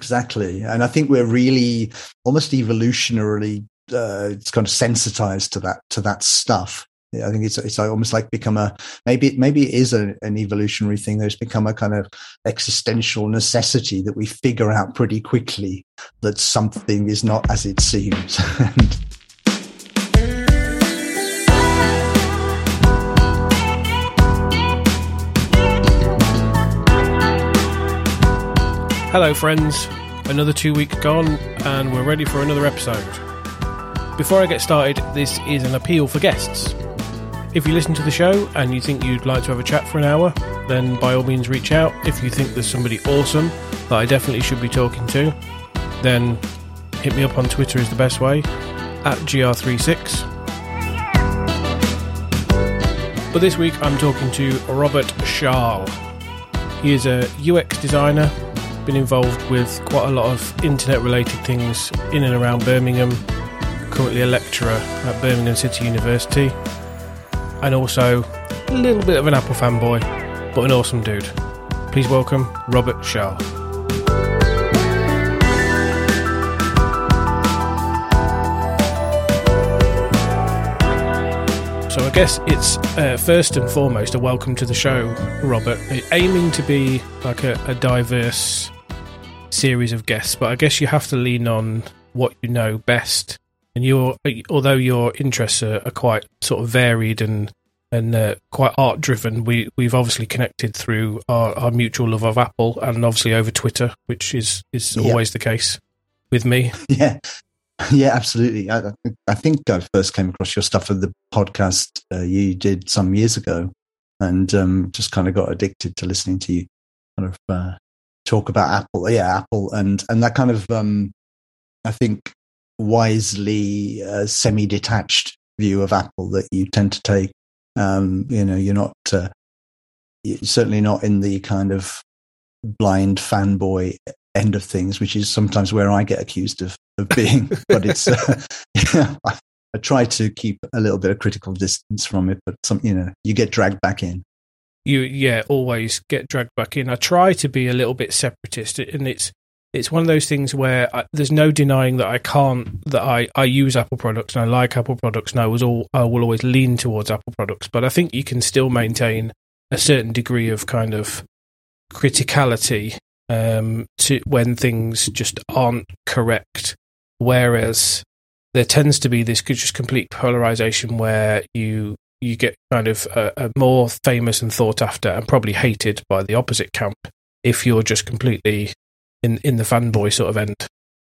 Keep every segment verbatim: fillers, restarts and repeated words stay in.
exactly. And I think we're really almost evolutionarily uh, it's kind of sensitized to that to that stuff. I think it's it's almost like become a maybe maybe it is a, an evolutionary thing. There's become a kind of existential necessity that we figure out pretty quickly that something is not as it seems. Hello friends, another two weeks gone and we're ready for another episode. Before I get started, this is an appeal for guests. If you listen to the show and you think you'd like to have a chat for an hour, then by all means reach out. If you think there's somebody awesome that I definitely should be talking to, then hit me up on Twitter is the best way, at G R thirty-six. But this week I'm talking to Robert Schaal. He is a U X designer, been involved with quite a lot of internet related things in and around Birmingham, currently a lecturer at Birmingham City University, and also a little bit of an Apple fanboy, but an awesome dude. Please welcome Robert Schaal. So I guess it's uh, first and foremost a welcome to the show, Robert. Aiming to be like a, a diverse series of guests, but I guess you have to lean on what you know best. And you're, although your interests are, are quite sort of varied and and uh, quite art driven, we we've obviously connected through our, our mutual love of Apple, and obviously over Twitter, which is is yeah. always the case with me. Yeah. Yeah, absolutely. I, I think I first came across your stuff for the podcast uh, you did some years ago, and um, just kind of got addicted to listening to you kind of uh, talk about Apple. Yeah, Apple, and and that kind of um, I think wisely uh, semi-detached view of Apple that you tend to take. Um, you know, you're not uh, you're certainly not in the kind of blind fanboy end of things, which is sometimes where I get accused of, of being, but it's, uh, yeah, I, I try to keep a little bit of critical distance from it, but some, you know, you get dragged back in. You, yeah, always get dragged back in. I try to be a little bit separatist, and it's, it's one of those things where I, there's no denying that I can't, that I, I use Apple products and I like Apple products, and I was all, I will always lean towards Apple products, but I think you can still maintain a certain degree of kind of criticality Um, to when things just aren't correct, whereas there tends to be this just complete polarization where you you get kind of a, a more famous and thought after and probably hated by the opposite camp if you're just completely in in the fanboy sort of end.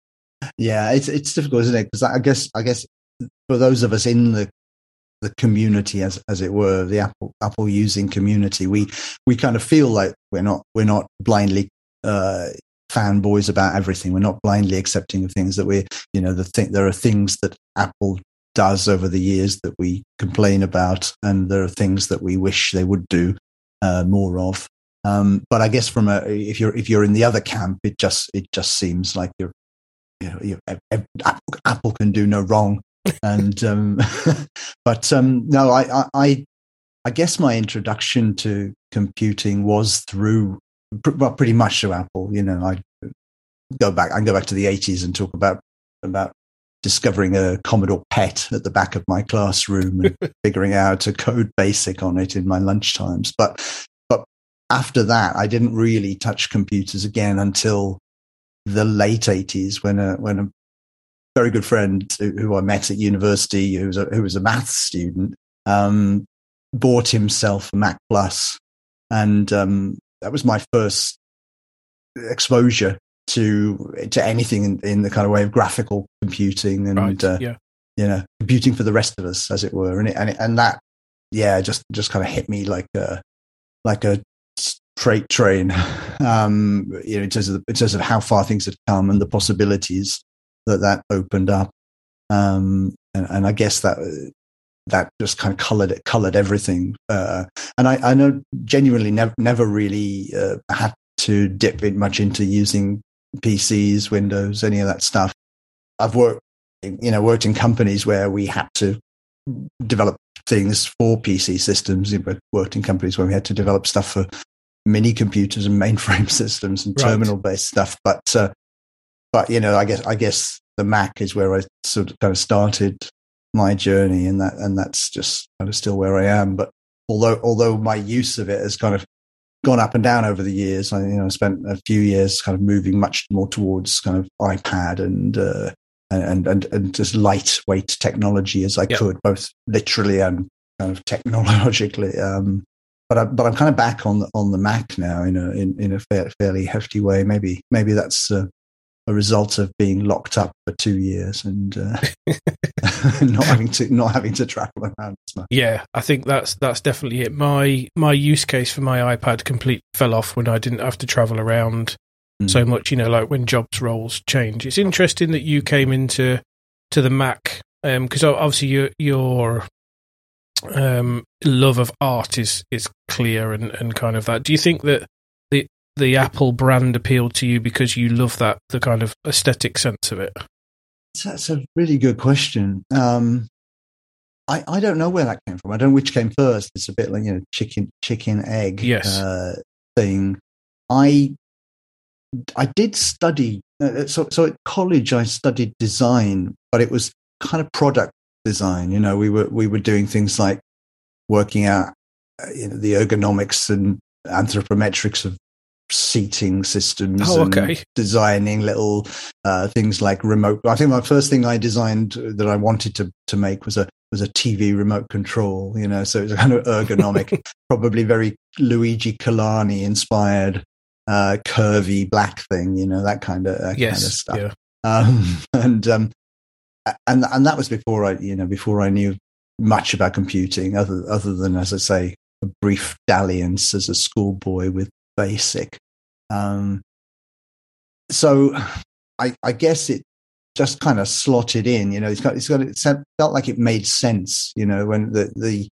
Yeah, it's it's difficult, isn't it? Because I guess I guess for those of us in the the community, as as it were, the Apple Apple using community, we we kind of feel like we're not we're not blindly uh fanboys about everything. We're not blindly accepting the things that we, you know, the thing there are things that Apple does over the years that we complain about, and there are things that we wish they would do uh more of. Um but I guess from a if you're if you're in the other camp, it just it just seems like you're you know you're, Apple, Apple can do no wrong. And um but um no I I I guess my introduction to computing was through well, pretty much to Apple. You know, I go back. I go back to the eighties and talk about about discovering a Commodore P E T at the back of my classroom and figuring out how to code BASIC on it in my lunch times. But but after that, I didn't really touch computers again until the late eighties, when a when a very good friend who I met at university, who was a, who was a maths student, um, bought himself a Mac Plus, and um, that was my first exposure to to anything in, in the kind of way of graphical computing and right, uh, yeah. you know, computing for the rest of us, as it were. And it, and it, and that, yeah, just just kind of hit me like a like a freight train. Um, you know, in terms of the, in terms of how far things had come and the possibilities that that opened up. Um, and, and I guess that. that just kind of colored it, colored everything. Uh, and I, I know genuinely never, never really uh, had to dip in much into using P Cs, Windows, any of that stuff. I've worked, you know, worked in companies where we had to develop things for P C systems. We worked in companies where we had to develop stuff for mini computers and mainframe systems and right. terminal-based stuff. But uh, but you know, I guess I guess the Mac is where I sort of kind of started my journey, and that and that's just kind of still where I am. But although although my use of it has kind of gone up and down over the years, I you know spent a few years kind of moving much more towards kind of iPad and uh, and and and just lightweight technology as I yep. could, both literally and kind of technologically. Um, but I, but I'm kind of back on the, on the Mac now in a in, in a fair, fairly hefty way. Maybe maybe that's uh, a result of being locked up for two years and uh, not having to not having to travel around as much. Yeah, I think that's that's definitely it. My my use case for my iPad completely fell off when I didn't have to travel around mm. so much. You know, like when jobs roles change. It's interesting that you came into to the Mac because um, obviously your your um, love of art is is clear and, and kind of that. Do you think that the the Apple brand appealed to you because you love that the kind of aesthetic sense of it? That's a really good question. Um, I, I don't know where that came from. I don't know which came first. It's a bit like, you know, chicken, chicken, egg yes. uh, thing. I I did study. Uh, so, so at college, I studied design, but it was kind of product design. You know, we were we were doing things like working out uh, you know, the ergonomics and anthropometrics of seating systems oh, okay. and designing little uh, things like remote. I think my first thing I designed that I wanted to to make was a was a T V remote control. You know, so it was kind of ergonomic, probably very Luigi Colani inspired, uh, curvy black thing. You know, that kind of that yes, kind of stuff. Yeah. Um, and um, and and that was before I you know before I knew much about computing, other other than, as I say, a brief dalliance as a schoolboy with BASIC. Um, so I, I guess it just kind of slotted in, you know, it's got, it's got, it felt like it made sense, you know, when the, the,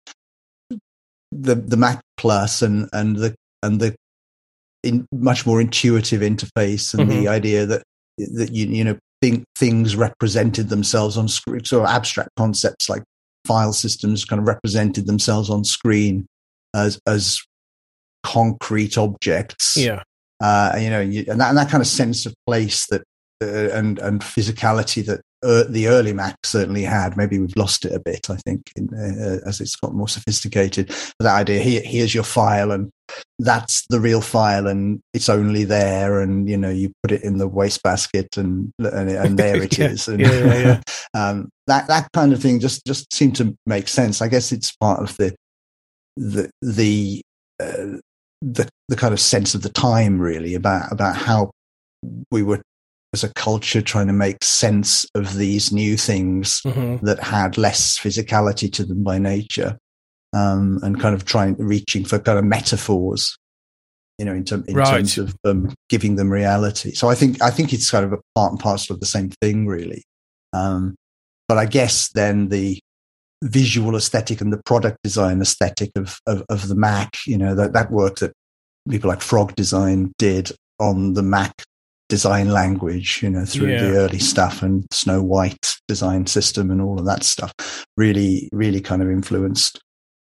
the, the Mac Plus and, and the, and the in much more intuitive interface and mm-hmm. the idea that, that you, you know, think things represented themselves on screen, sort of abstract concepts like file systems kind of represented themselves on screen as, as, concrete objects, yeah, uh, you know, you, and, that, and that kind of sense of place that uh, and and physicality that uh, the early Mac certainly had. Maybe we've lost it a bit, I think, in, uh, as it's got more sophisticated. But that idea, here, here's your file, and that's the real file, and it's only there, and you know, you put it in the wastebasket, and and, and there it yeah. is. And, yeah, yeah, yeah. um, that that kind of thing just just seemed to make sense. I guess it's part of the the the uh, the the kind of sense of the time, really, about about how we were as a culture trying to make sense of these new things mm-hmm. that had less physicality to them by nature, um, and kind of trying reaching for kind of metaphors, you know, in, term, in right. terms of um, giving them reality. So I think I think it's kind of a part and parcel of the same thing, really. Um, but I guess then the visual aesthetic and the product design aesthetic of, of, of the Mac, you know, that, that work that people like Frog Design did on the Mac design language, you know, through yeah. the early stuff and Snow White design system and all of that stuff really, really kind of influenced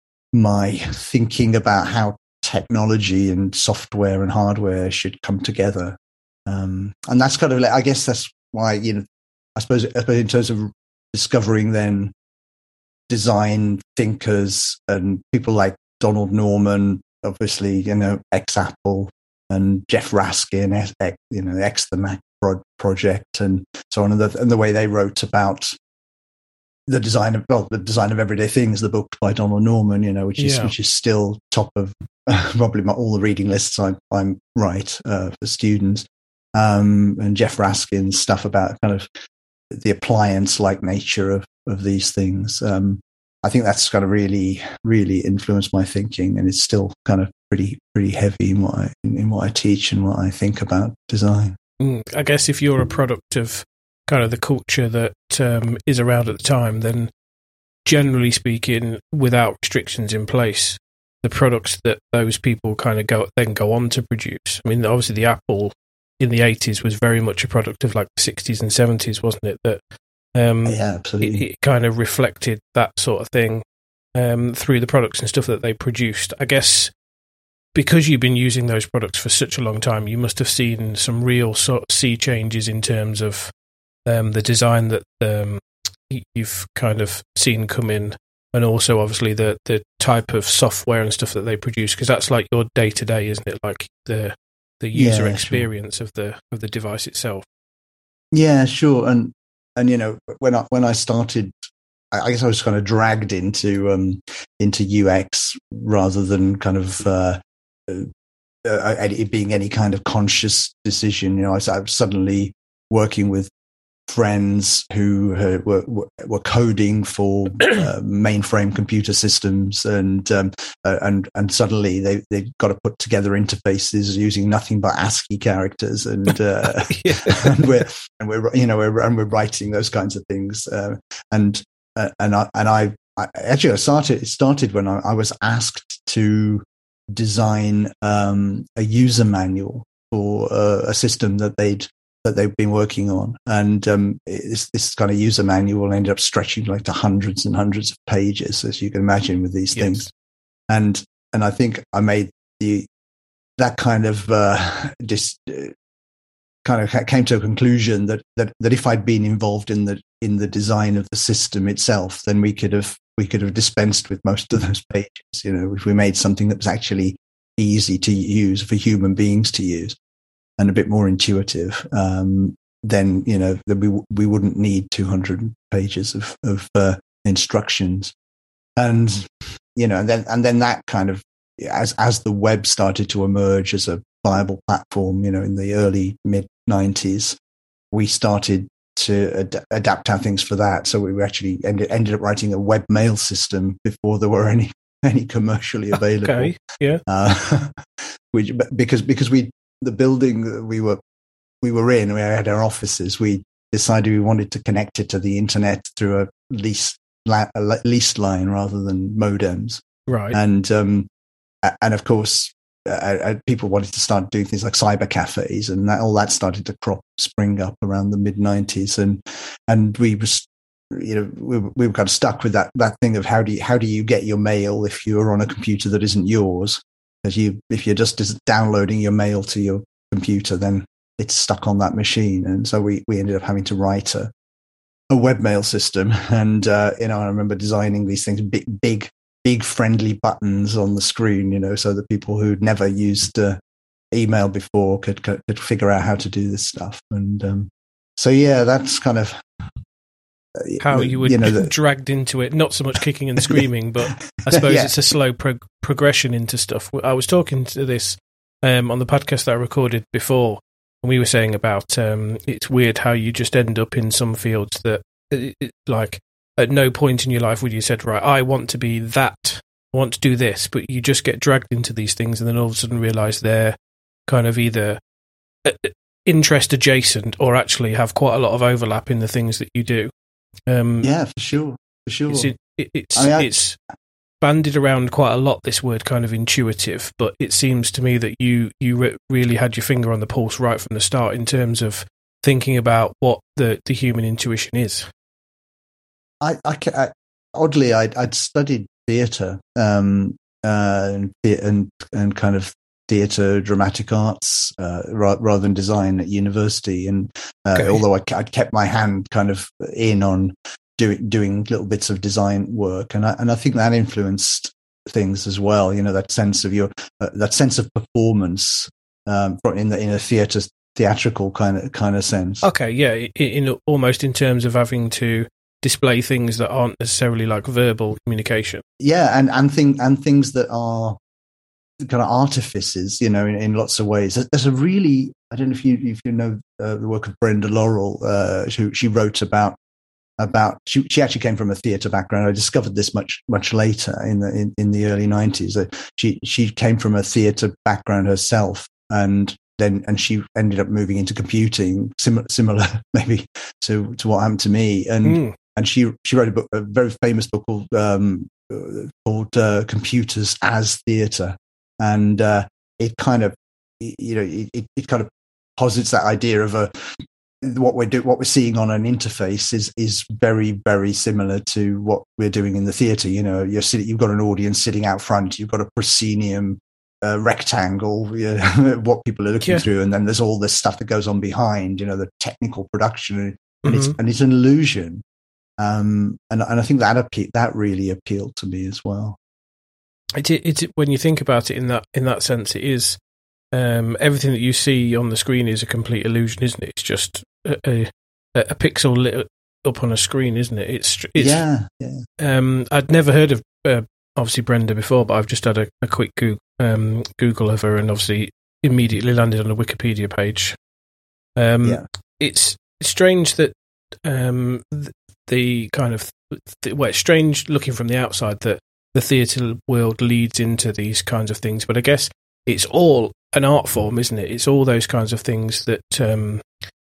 my thinking about how technology and software and hardware should come together. Um, and that's kind of, I guess that's why, you know, I suppose, I suppose in terms of discovering then design thinkers and people like Donald Norman, obviously, you know, ex-Apple, and Jeff Raskin, ex, you know, ex the Mac pro- project, and so on, and the, and the way they wrote about the design of well, the design of everyday things, the book by Donald Norman, you know, which is yeah. which is still top of uh, probably my, all the reading lists I, I'm right uh, for students, um, and Jeff Raskin's stuff about kind of the appliance-like nature of of these things. Um, I think that's kind of really, really influenced my thinking, and it's still kind of pretty, pretty heavy in what I in, in what I teach and what I think about design. Mm, I guess if you're a product of kind of the culture that um, is around at the time, then generally speaking, without restrictions in place, the products that those people kind of go then go on to produce. I mean, obviously, the Apple in the eighties was very much a product of like the sixties and seventies, wasn't it? That um, yeah, absolutely. It, it kind of reflected that sort of thing um, through the products and stuff that they produced. I guess because you've been using those products for such a long time, you must have seen some real sort of sea changes in terms of um, the design that um, you've kind of seen come in, and also obviously the the type of software and stuff that they produce, because that's like your day to day, isn't it? Like the the user yeah, experience sure. of the of the device itself. Yeah, sure. And and you know, when I when I started, I guess I was kind of dragged into um, into U X rather than kind of uh, uh, it being any kind of conscious decision. You know, I was, I was suddenly working with friends who uh, were were coding for uh, mainframe computer systems, and um, uh, and and suddenly they they got to put together interfaces using nothing but ASCII characters, and uh, yeah. and we're and we're you know we're and we're writing those kinds of things, uh, and uh, and I and I, I actually I started it started when I, I was asked to design um, a user manual for uh, a system that they'd that they've been working on. And um, this, this kind of user manual ended up stretching like to hundreds and hundreds of pages, as you can imagine with these yes. things. And and I think I made the that kind of uh, just uh, kind of came to a conclusion that, that that if I'd been involved in the in the design of the system itself, then we could have we could have dispensed with most of those pages. You know, if we made something that was actually easy to use for human beings to use, and a bit more intuitive, um, then you know that we we wouldn't need two hundred pages of of uh, instructions, and you know, and then and then that kind of as as the web started to emerge as a viable platform, you know, in the early mid nineties, we started to ad- adapt our things for that. So we actually ended ended up writing a webmail system before there were any any commercially available. Okay, yeah, uh, which because because we. The building that we were we were in, we had our offices. We decided we wanted to connect it to the internet through a lease a leased line rather than modems, right? And um, and of course, uh, people wanted to start doing things like cyber cafes, and that, all that started to crop spring up around the mid nineties, and and we was you know we, we were kind of stuck with that that thing of how do you how do you get your mail if you're on a computer that isn't yours? Because you, if you're just downloading your mail to your computer, then it's stuck on that machine. And so we, we ended up having to write a, a webmail system. And, uh, you know, I remember designing these things, big, big, big friendly buttons on the screen, you know, so that people who'd never used uh, email before could, could, could figure out how to do this stuff. And um, so, yeah, that's kind of, how you were you know, the, dragged into it, not so much kicking and screaming, but I suppose yeah. it's a slow prog- progression into stuff. I was talking to this um, on the podcast that I recorded before, and we were saying about um, it's weird how you just end up in some fields that, it, it, like, at no point in your life would you said, right, I want to be that, I want to do this, but you just get dragged into these things and then all of a sudden realise they're kind of either interest adjacent or actually have quite a lot of overlap in the things that you do. Um, yeah, for sure, for sure. It's, it, it's, I mean, I, it's bandied around quite a lot, this word kind of intuitive, but it seems to me that you you re- really had your finger on the pulse right from the start in terms of thinking about what the, the human intuition is. I, I, I oddly, I'd, I'd studied theatre um, uh, and, and and kind of theatre, dramatic arts, uh, rather than design at university. And uh, okay. although I, I'd kept my hand kind of in on doing doing little bits of design work, and I, and I think that influenced things as well. You know, that sense of your uh, that sense of performance um, in the in a theatre theatrical kind of kind of sense. Okay, yeah, in, in almost in terms of having to display things that aren't necessarily like verbal communication. Yeah, and and thing and things that are kind of artifices, you know, in, in lots of ways. There's a really, I don't know if you if you know uh, the work of Brenda Laurel, uh, who she wrote about about she she actually came from a theatre background. I discovered this much much later in the in, in the early nineties. Uh, she she came from a theatre background herself, and then and she ended up moving into computing, similar similar maybe to to what happened to me. And mm. and she she wrote a book, a very famous book called um, called uh, Computers as Theatre. And uh, it kind of, you know, it, it kind of posits that idea of a what we're do, what we're seeing on an interface is is very very similar to what we're doing in the theatre. You know, you're sitting, you've got an audience sitting out front, you've got a proscenium a rectangle, you know, what people are looking Yeah. through, and then there's all this stuff that goes on behind, you know, the technical production, and Mm-hmm. it's and it's an illusion. Um, and and I think that appe- that really appealed to me as well. It, it, it when you think about it in that in that sense, it is um, everything that you see on the screen is a complete illusion, isn't it? It's just a, a, a pixel lit up on a screen, isn't it? It's, it's yeah, yeah. Um, I'd never heard of uh, obviously Brenda before, but I've just had a, a quick Google, um, Google of her, and obviously immediately landed on a Wikipedia page. Um, Yeah. It's strange that um, the, the kind of th- well, it's strange looking from the outside that the theatre world leads into these kinds of things, but I guess it's all an art form, isn't it? It's all those kinds of things that um,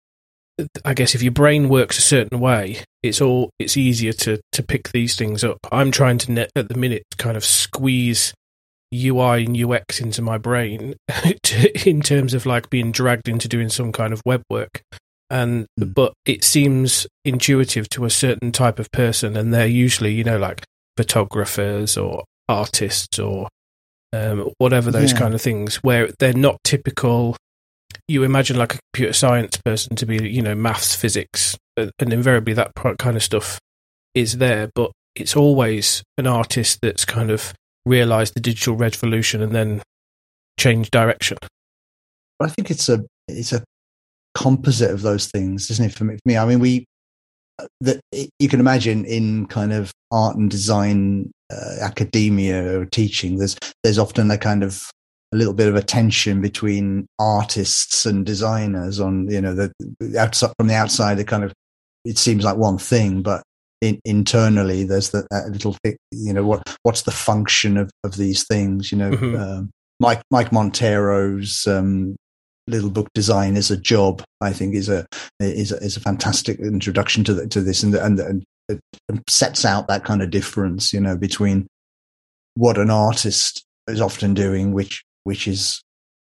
I guess if your brain works a certain way, it's all it's easier to to pick these things up. I'm trying to net, at the minute kind of squeeze U I and U X into my brain to, in terms of like being dragged into doing some kind of web work. And mm. but it seems intuitive to a certain type of person, and they're usually, you know, like photographers or artists or um, whatever those yeah. kind of things, where they're not typical. You imagine like a computer science person to be, you know, maths, physics, and invariably that kind of stuff is there, but it's always an artist that's kind of realised the digital revolution and then changed direction. But I think it's a it's a composite of those things, isn't it? For me, for me I mean, we that you can imagine in kind of art and design, uh, academia or teaching, there's there's often a kind of a little bit of a tension between artists and designers on, you know, the, the outside, from the outside, it kind of, it seems like one thing, but in, internally there's the, that little thing, you know, what, what's the function of, of these things, you know, mm-hmm. um, Mike, Mike Montero's, um, little book Design is a Job, I think is a, is a, is a fantastic introduction to the, to this, and, and, and it sets out that kind of difference, you know, between what an artist is often doing, which, which is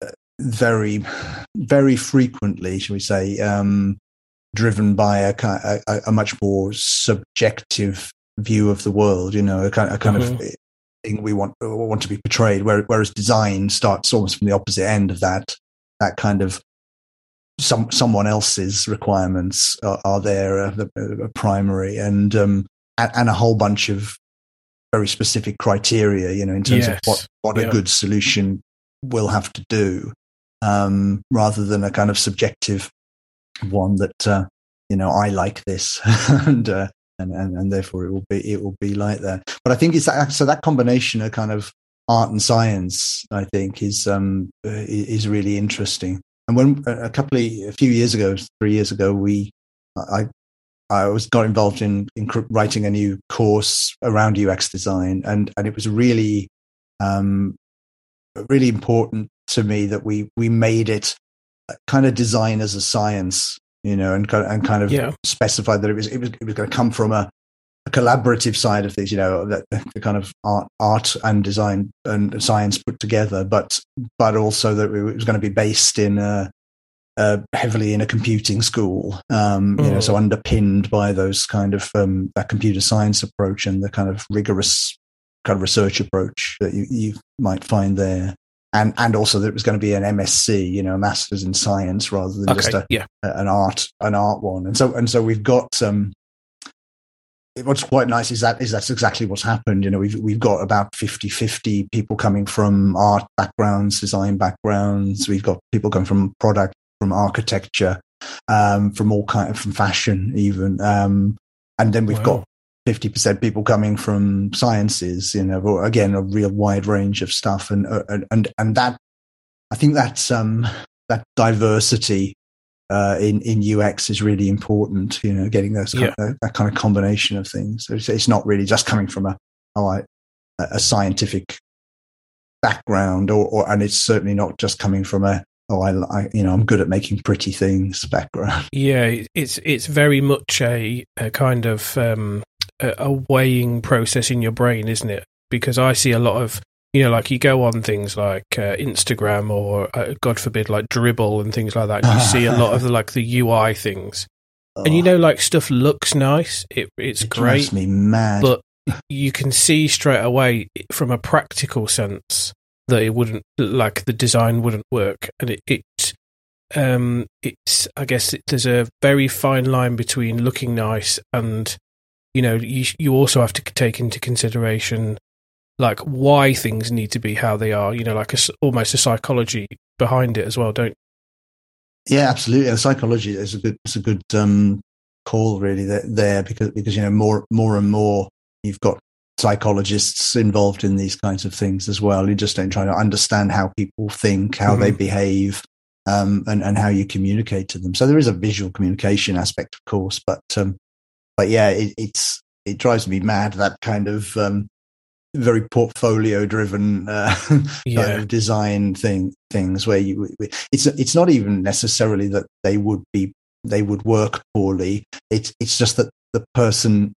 very, very frequently, shall we say, um, driven by a, a, a much more subjective view of the world, you know, a kind, a kind mm-hmm. of thing we want want to be portrayed, whereas design starts almost from the opposite end of that, that kind of some someone else's requirements are, are there, uh, the, uh, primary, and, um, and and a whole bunch of very specific criteria, you know, in terms yes. of what, what yeah. a good solution will have to do, um, rather than a kind of subjective one that, uh, you know, I like this and, uh, and, and, and therefore it will be, it will be like that. But I think it's that, so that combination of kind of art and science, I think is, um, is really interesting. And when a couple of, a few years ago, three years ago, we, I, I was got involved in, in writing a new course around U X design, and, and it was really, um, really important to me that we, we made it kind of design as a science, you know, and and kind of yeah. specified that it was it was it was going to come from a, a collaborative side of things, you know, that the kind of art art and design and science put together, but but also that it was going to be based in a. Uh, heavily in a computing school, um, you mm. know, so underpinned by those kind of um, that computer science approach and the kind of rigorous kind of research approach that you, you might find there, and and also that it was going to be an M S c, you know, a Masters in Science rather than okay. just a, yeah. a, an art an art one, and so and so we've got. Um, what's quite nice is that is that's exactly what's happened. You know, we've we've got about fifty-fifty people coming from art backgrounds, design backgrounds. We've got people coming from product. From architecture, um, from all kind of, from fashion even, um, and then we've wow. got fifty percent people coming from sciences. You know, again, a real wide range of stuff, and uh, and and that I think that's um, that diversity uh, in in U X is really important. You know, getting those kind yeah. of, that kind of combination of things. So it's, it's not really just coming from a a, a scientific background, or, or and it's certainly not just coming from a oh, I, I, you know, I'm good at making pretty things background. Yeah, it's it's very much a, a kind of um, a, a weighing process in your brain, isn't it? Because I see a lot of, you know, like you go on things like uh, Instagram or, uh, God forbid, like Dribbble and things like that. And you see a lot of the, like the U I things, oh. and you know, like stuff looks nice. It it's it great. Drives me mad. But you can see straight away from a practical sense that it wouldn't, like the design wouldn't work. And it, it um, it's, I guess it, there's a very fine line between looking nice and, you know, you you also have to take into consideration like why things need to be how they are, you know, like a, almost a psychology behind it as well, don't you? Yeah, absolutely. And psychology is a good, it's a good um, call really there, there because, because, you know, more, more and more you've got psychologists involved in these kinds of things as well. You just don't try to understand how people think, how mm-hmm. they behave, um, and, and how you communicate to them. So there is a visual communication aspect, of course, but, um, but yeah, it, it's, it drives me mad, that kind of, um, very portfolio driven, uh, yeah. kind of design thing, things where you, it's, it's not even necessarily that they would be, they would work poorly. It's, it's just that the person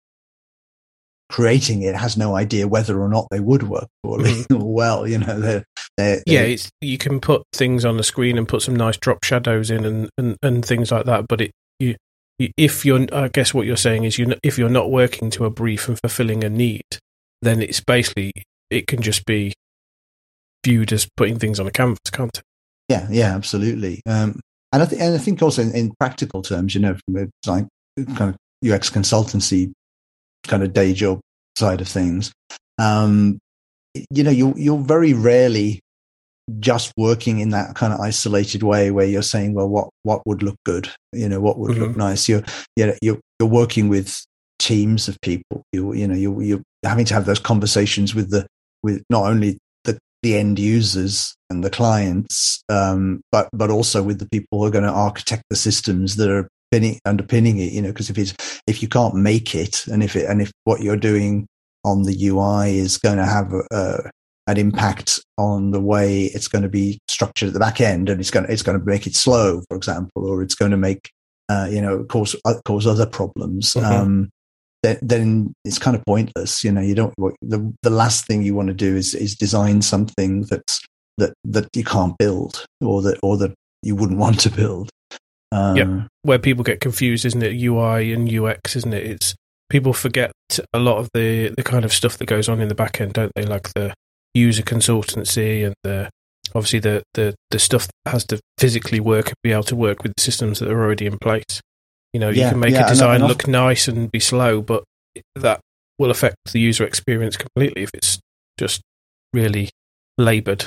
creating it has no idea whether or not they would work poorly mm-hmm. or well, you know, they're, they're, yeah, they're, it's, you can put things on the screen and put some nice drop shadows in and, and, and things like that. But it, you, if you're, I guess what you're saying is you, if you're not working to a brief and fulfilling a need, then it's basically, it can just be viewed as putting things on a canvas, can't it? Yeah, yeah, absolutely. Um, and I think, and I think also in, in practical terms, you know, from a design kind of U X consultancy kind of day job side of things, um, you know, you you're very rarely just working in that kind of isolated way where you're saying, well, what what would look good, you know, what would mm-hmm. look nice. You're you know, you're you're working with teams of people. You you know you you're having to have those conversations with the with not only the the end users and the clients, um, but but also with the people who are going to architect the systems that are pinning, underpinning it. You know, because if it's if you can't make it, and if it and if what you're doing on the U I is going to have a, a, an impact on the way it's going to be structured at the back end, and it's going to, it's going to make it slow, for example, or it's going to make uh, you know cause cause other problems. Mm-hmm. Um, then, then it's kind of pointless. You know, you don't. The the last thing you want to do is is design something that's that that you can't build, or that or that you wouldn't want to build. Um, yeah, where people get confused, isn't it? U I and U X, isn't it? It's people forget a lot of the the kind of stuff that goes on in the back end, don't they? Like the user consultancy and the obviously the, the, the stuff that has to physically work and be able to work with the systems that are already in place. You know, you yeah, can make yeah, a design and, and look nice and be slow, but that will affect the user experience completely if it's just really laboured.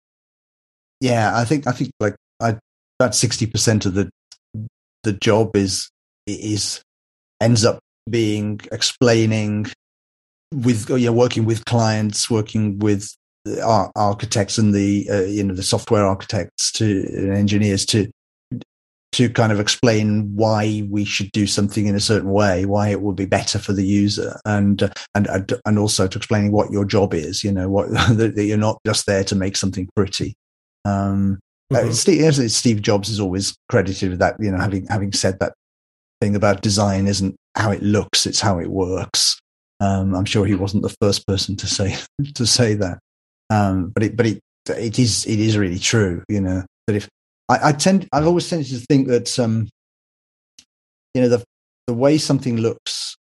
Yeah, I think I think like I, about sixty percent of the the job is is ends up being explaining with you know, working with clients, working with the ar- architects and the uh, you know the software architects to and engineers to to kind of explain why we should do something in a certain way, why it will be better for the user, and uh, and and also to explaining what your job is. You know, what that you're not just there to make something pretty. Um, mm-hmm. uh, Steve, Steve Jobs is always credited with that. You know, having having said that thing about design isn't how it looks; it's how it works. Um, I'm sure he wasn't the first person to say to say that, um, but it but it it is it is really true. You know that if I, I tend I've always tended to think that um, you know the the way something looks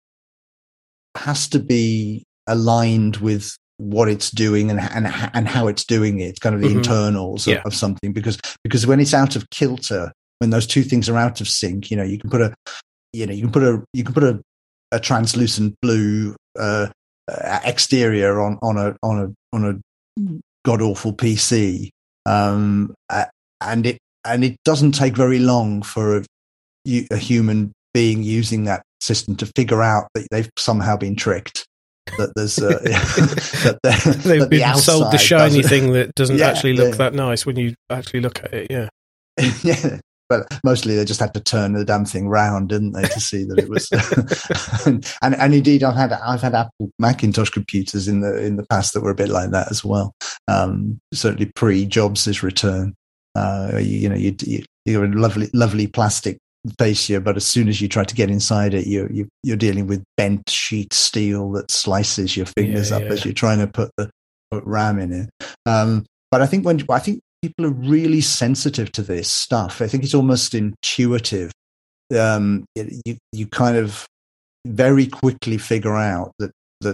has to be aligned with what it's doing and and and how it's doing it. It's kind of the mm-hmm. internals of, yeah. of something because because when it's out of kilter, when those two things are out of sync, you know you can put a you know you can put a you can put a a translucent blue uh, uh, exterior on, on a on a on a god awful P C, um, uh, and it and it doesn't take very long for a, a human being using that system to figure out that they've somehow been tricked. That there's uh, that they've that been the sold the shiny thing that doesn't yeah, actually look yeah. that nice when you actually look at it. Yeah, yeah. But mostly they just had to turn the damn thing round, didn't they, to see that it was. and, and and indeed, I've had I've had Apple Macintosh computers in the in the past that were a bit like that as well. Um, certainly pre Jobs' return. Uh, you, you know, you, you you're a lovely lovely plastic fascia, but as soon as you try to get inside it, you you you're dealing with bent sheet steel that slices your fingers yeah, up yeah. as you're trying to put the put RAM in it. Um, but I think when I think. People are really sensitive to this stuff. I think it's almost intuitive. Um, you you kind of very quickly figure out that that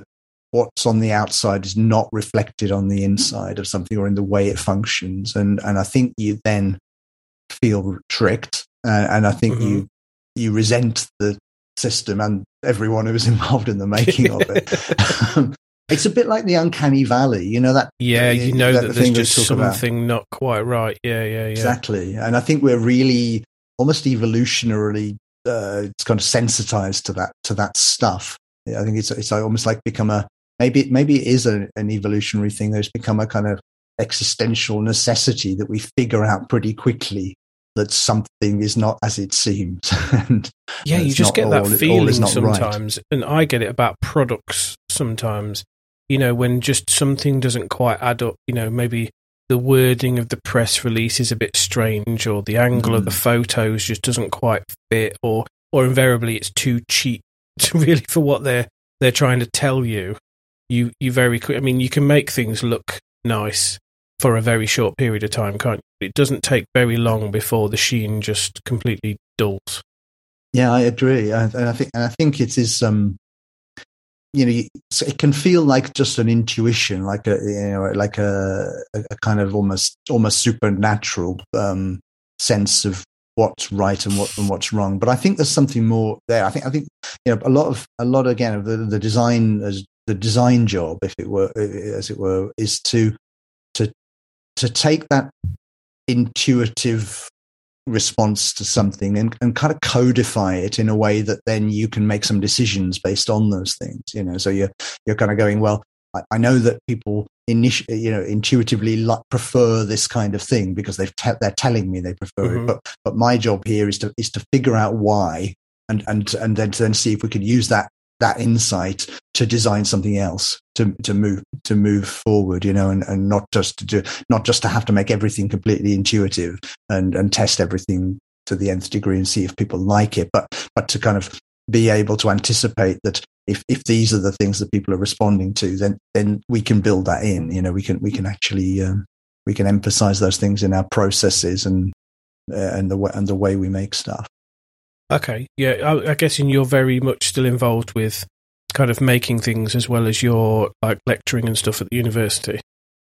what's on the outside is not reflected on the inside of something or in the way it functions. And, and I think you then feel tricked. Uh, and I think mm-hmm. you, you resent the system and everyone who was involved in the making of it. um, it's a bit like the uncanny valley, you know, that. Yeah. You know, that, that there's just something about. Not quite right. Yeah. Yeah. Yeah. Exactly. And I think we're really almost evolutionarily, uh, it's kind of sensitized to that, to that stuff. I think it's, it's almost like become a, Maybe maybe it is a, an evolutionary thing. There's become a kind of existential necessity that we figure out pretty quickly that something is not as it seems. and yeah, you just get that all, feeling all sometimes, right. And I get it about products sometimes. You know, when just something doesn't quite add up. You know, maybe the wording of the press release is a bit strange, or the angle mm. of the photos just doesn't quite fit, or or invariably it's too cheap really for what they're they're trying to tell you. You you very quick. I mean, you can make things look nice for a very short period of time, can't you? It doesn't take very long before the sheen just completely dulls. Yeah, I agree, and I think and I think it is. Um, you know, it can feel like just an intuition, like a you know, like a, a kind of almost almost supernatural um, sense of what's right and what and what's wrong. But I think there's something more there. I think I think you know a lot of a lot again of the, the design as the design job, if it were, as it were, is to to to take that intuitive response to something and, and kind of codify it in a way that then you can make some decisions based on those things. You know, so you're you're kind of going, well, I, I know that people initially, you know, intuitively lo- prefer this kind of thing because they've te- they're telling me they prefer mm-hmm. it. But but my job here is to is to figure out why and and and then to then see if we could use that. that insight to design something else to to move to move forward, you know, and, and not just to do, not just to have to make everything completely intuitive and, and test everything to the nth degree and see if people like it, but but to kind of be able to anticipate that if, if these are the things that people are responding to, then then we can build that in, you know, we can we can actually um, we can emphasize those things in our processes and uh, and the way and the way we make stuff. Okay, yeah, I, I guess you're very much still involved with kind of making things as well as your like lecturing and stuff at the university.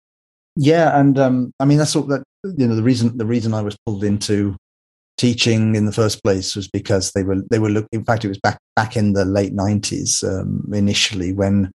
Yeah, and um, I mean that's all that you know the reason the reason I was pulled into teaching in the first place was because they were they were look. In fact, it was back back in the late nineties um, initially when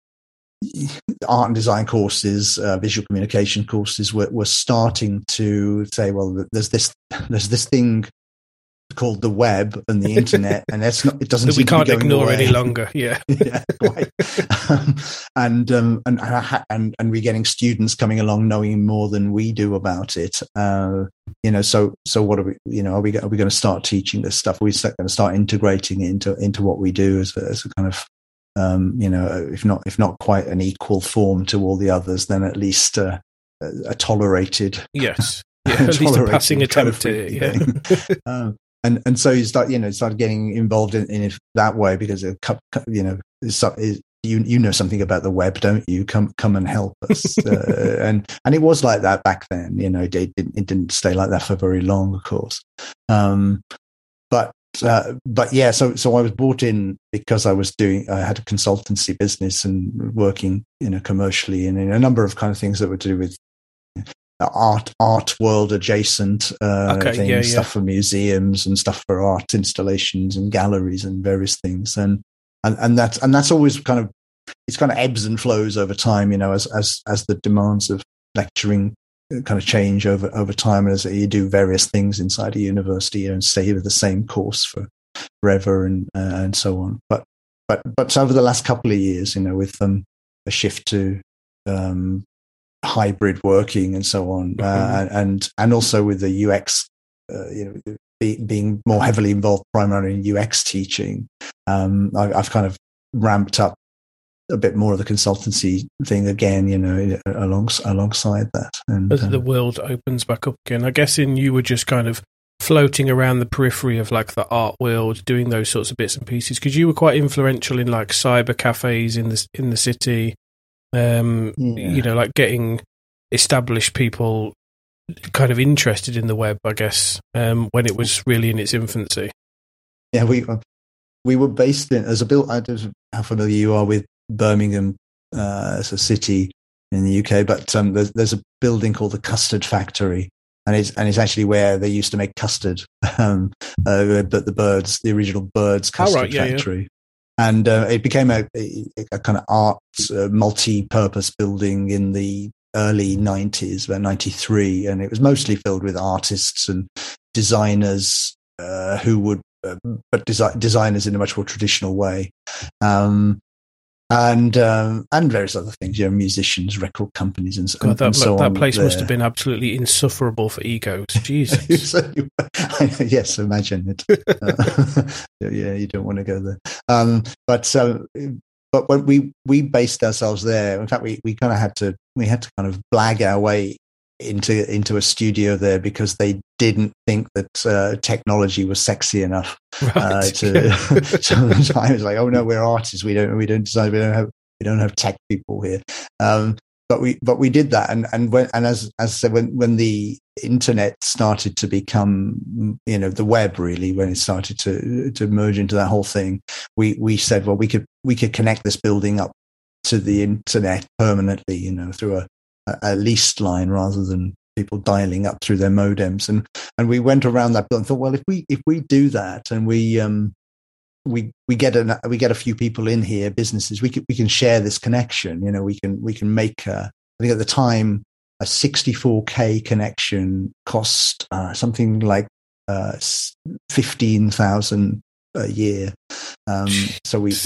art and design courses, uh, visual communication courses were were starting to say, well, there's this there's this thing called the web and the internet, and that's not. It doesn't. That we seem can't to be going ignore away. any longer. Yeah, yeah, quite. Um, and um, and and and we're getting students coming along knowing more than we do about it. Uh, you know, so so what are we? You know, are we are we going to start teaching this stuff? Are we going to start integrating it into into what we do as a, as a kind of um, you know, if not if not quite an equal form to all the others, then at least uh, a, a tolerated. Yes. Yeah, at least a passing attempt at it. Yeah. um, And and so you start, you know, started getting involved in, in it that way because, it, you know, it's, it's, you you know something about the web, don't you? Come come and help us. uh, and and it was like that back then. You know, it didn't it didn't stay like that for very long, of course. Um, but uh, but yeah, so so I was brought in because I was doing I had a consultancy business and working, you know, commercially and in a number of kind of things that were to do with art art world adjacent uh okay, things, yeah, yeah. stuff for museums and stuff for art installations and galleries and various things, and and and that's and that's always kind of it's kind of ebbs and flows over time, you know, as as as the demands of lecturing kind of change over over time, as you do various things inside a university, you know, and stay with the same course for forever and uh, and so on. But but but over the last couple of years, you know, with um a shift to um hybrid working and so on, mm-hmm. uh, and and also with the U X, uh, you know, be, being more heavily involved primarily in U X teaching, um, I, I've kind of ramped up a bit more of the consultancy thing again, you know, alongs, alongside that. And as um, the world opens back up again, I guess in you were just kind of floating around the periphery of like the art world, doing those sorts of bits and pieces because you were quite influential in like cyber cafes in the in the city. Um, yeah. You know, like getting established people kind of interested in the web, I guess, um, when it was really in its infancy. Yeah, we we were based in as a build. I don't know how familiar you are with Birmingham Uh, it's a city in the U K, but um, there's, there's a building called the Custard Factory, and it's and it's actually where they used to make custard. Um, uh, but the Birds, the original Birds Custard oh, right, yeah, Factory, yeah. and uh, it became a, a, a kind of art uh, multi-purpose building in the early nineties, about ninety-three, and it was mostly filled with artists and designers uh, who would, uh, but desi- designers in a much more traditional way. Um, And um, and various other things, you know, musicians, record companies, and, God, that, and so that on. That place there. must have been absolutely insufferable for egos. Jesus. Yes, imagine it. Uh, yeah, you don't want to go there. Um, but so, but when we we based ourselves there, in fact, we, we kind of had to we had to kind of blag our way into into a studio there because they didn't think that uh, technology was sexy enough. Right, uh, to yeah. sometimes I was like, oh no, we're artists. We don't we don't design. We don't have we don't have tech people here. Um, but we but we did that, and and when and as as I said, when when the internet started to become, you know, the web really, when it started to to merge into that whole thing, we we said, well, we could we could connect this building up to the internet permanently, you know, through a a leased line rather than people dialing up through their modems. And and we went around that building and thought, well, if we if we do that and we um we we get a we get a few people in here, businesses, we can we can share this connection. You know, we can we can make a, I think at the time a sixty-four K connection cost uh, something like uh, fifteen thousand a year. Um, so we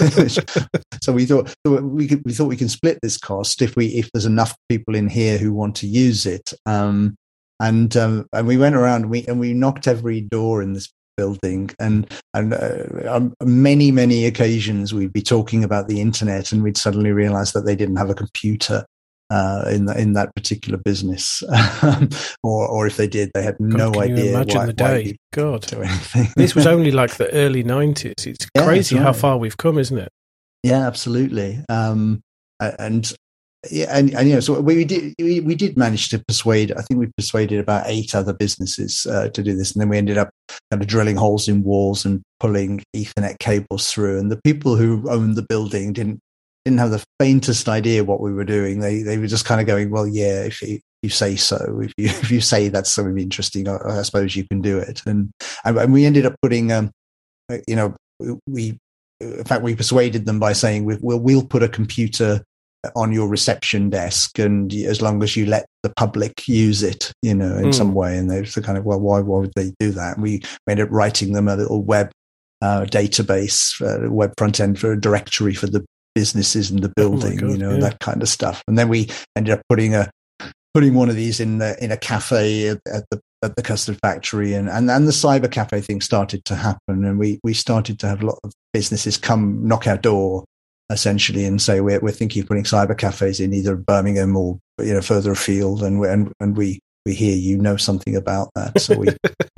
so we thought so we could, we thought we can split this cost if we if there's enough people in here who want to use it. Um, and um, and we went around and we and we knocked every door in this building, and and uh, on many many occasions we'd be talking about the internet, and we'd suddenly realize that they didn't have a computer uh, in the, in that particular business, or or if they did, they had God, no can idea. You imagine why, the day. God, do anything. This was only like the early nineties. It's Yeah, crazy right. how far we've come, isn't it? Yeah, absolutely. Um, and yeah, and, and you know, so we did we, we did manage to persuade. I think we persuaded about eight other businesses uh, to do this, and then we ended up kind of drilling holes in walls and pulling Ethernet cables through. And the people who owned the building didn't didn't have the faintest idea what we were doing. They they were just kind of going, well, yeah, if you, you say so, if you if you say that's something interesting, I, I suppose you can do it. And and, and we ended up putting, um, you know, we in fact we persuaded them by saying we, we'll we'll put a computer on your reception desk, and as long as you let the public use it, you know, in mm. some way. And they were kind of, well, why why would they do that? And we ended up writing them a little web uh, database, uh, web front end for a directory for the businesses in the building, oh God, you know, yeah. that kind of stuff. And then we ended up putting a putting one of these in the, in a cafe at, at the at the Custard Factory, and and and the cyber cafe thing started to happen, and we we started to have a lot of businesses come knock our door essentially and say we're we're thinking of putting cyber cafes in either Birmingham or, you know, further afield, and we and, and we we hear you know something about that, so we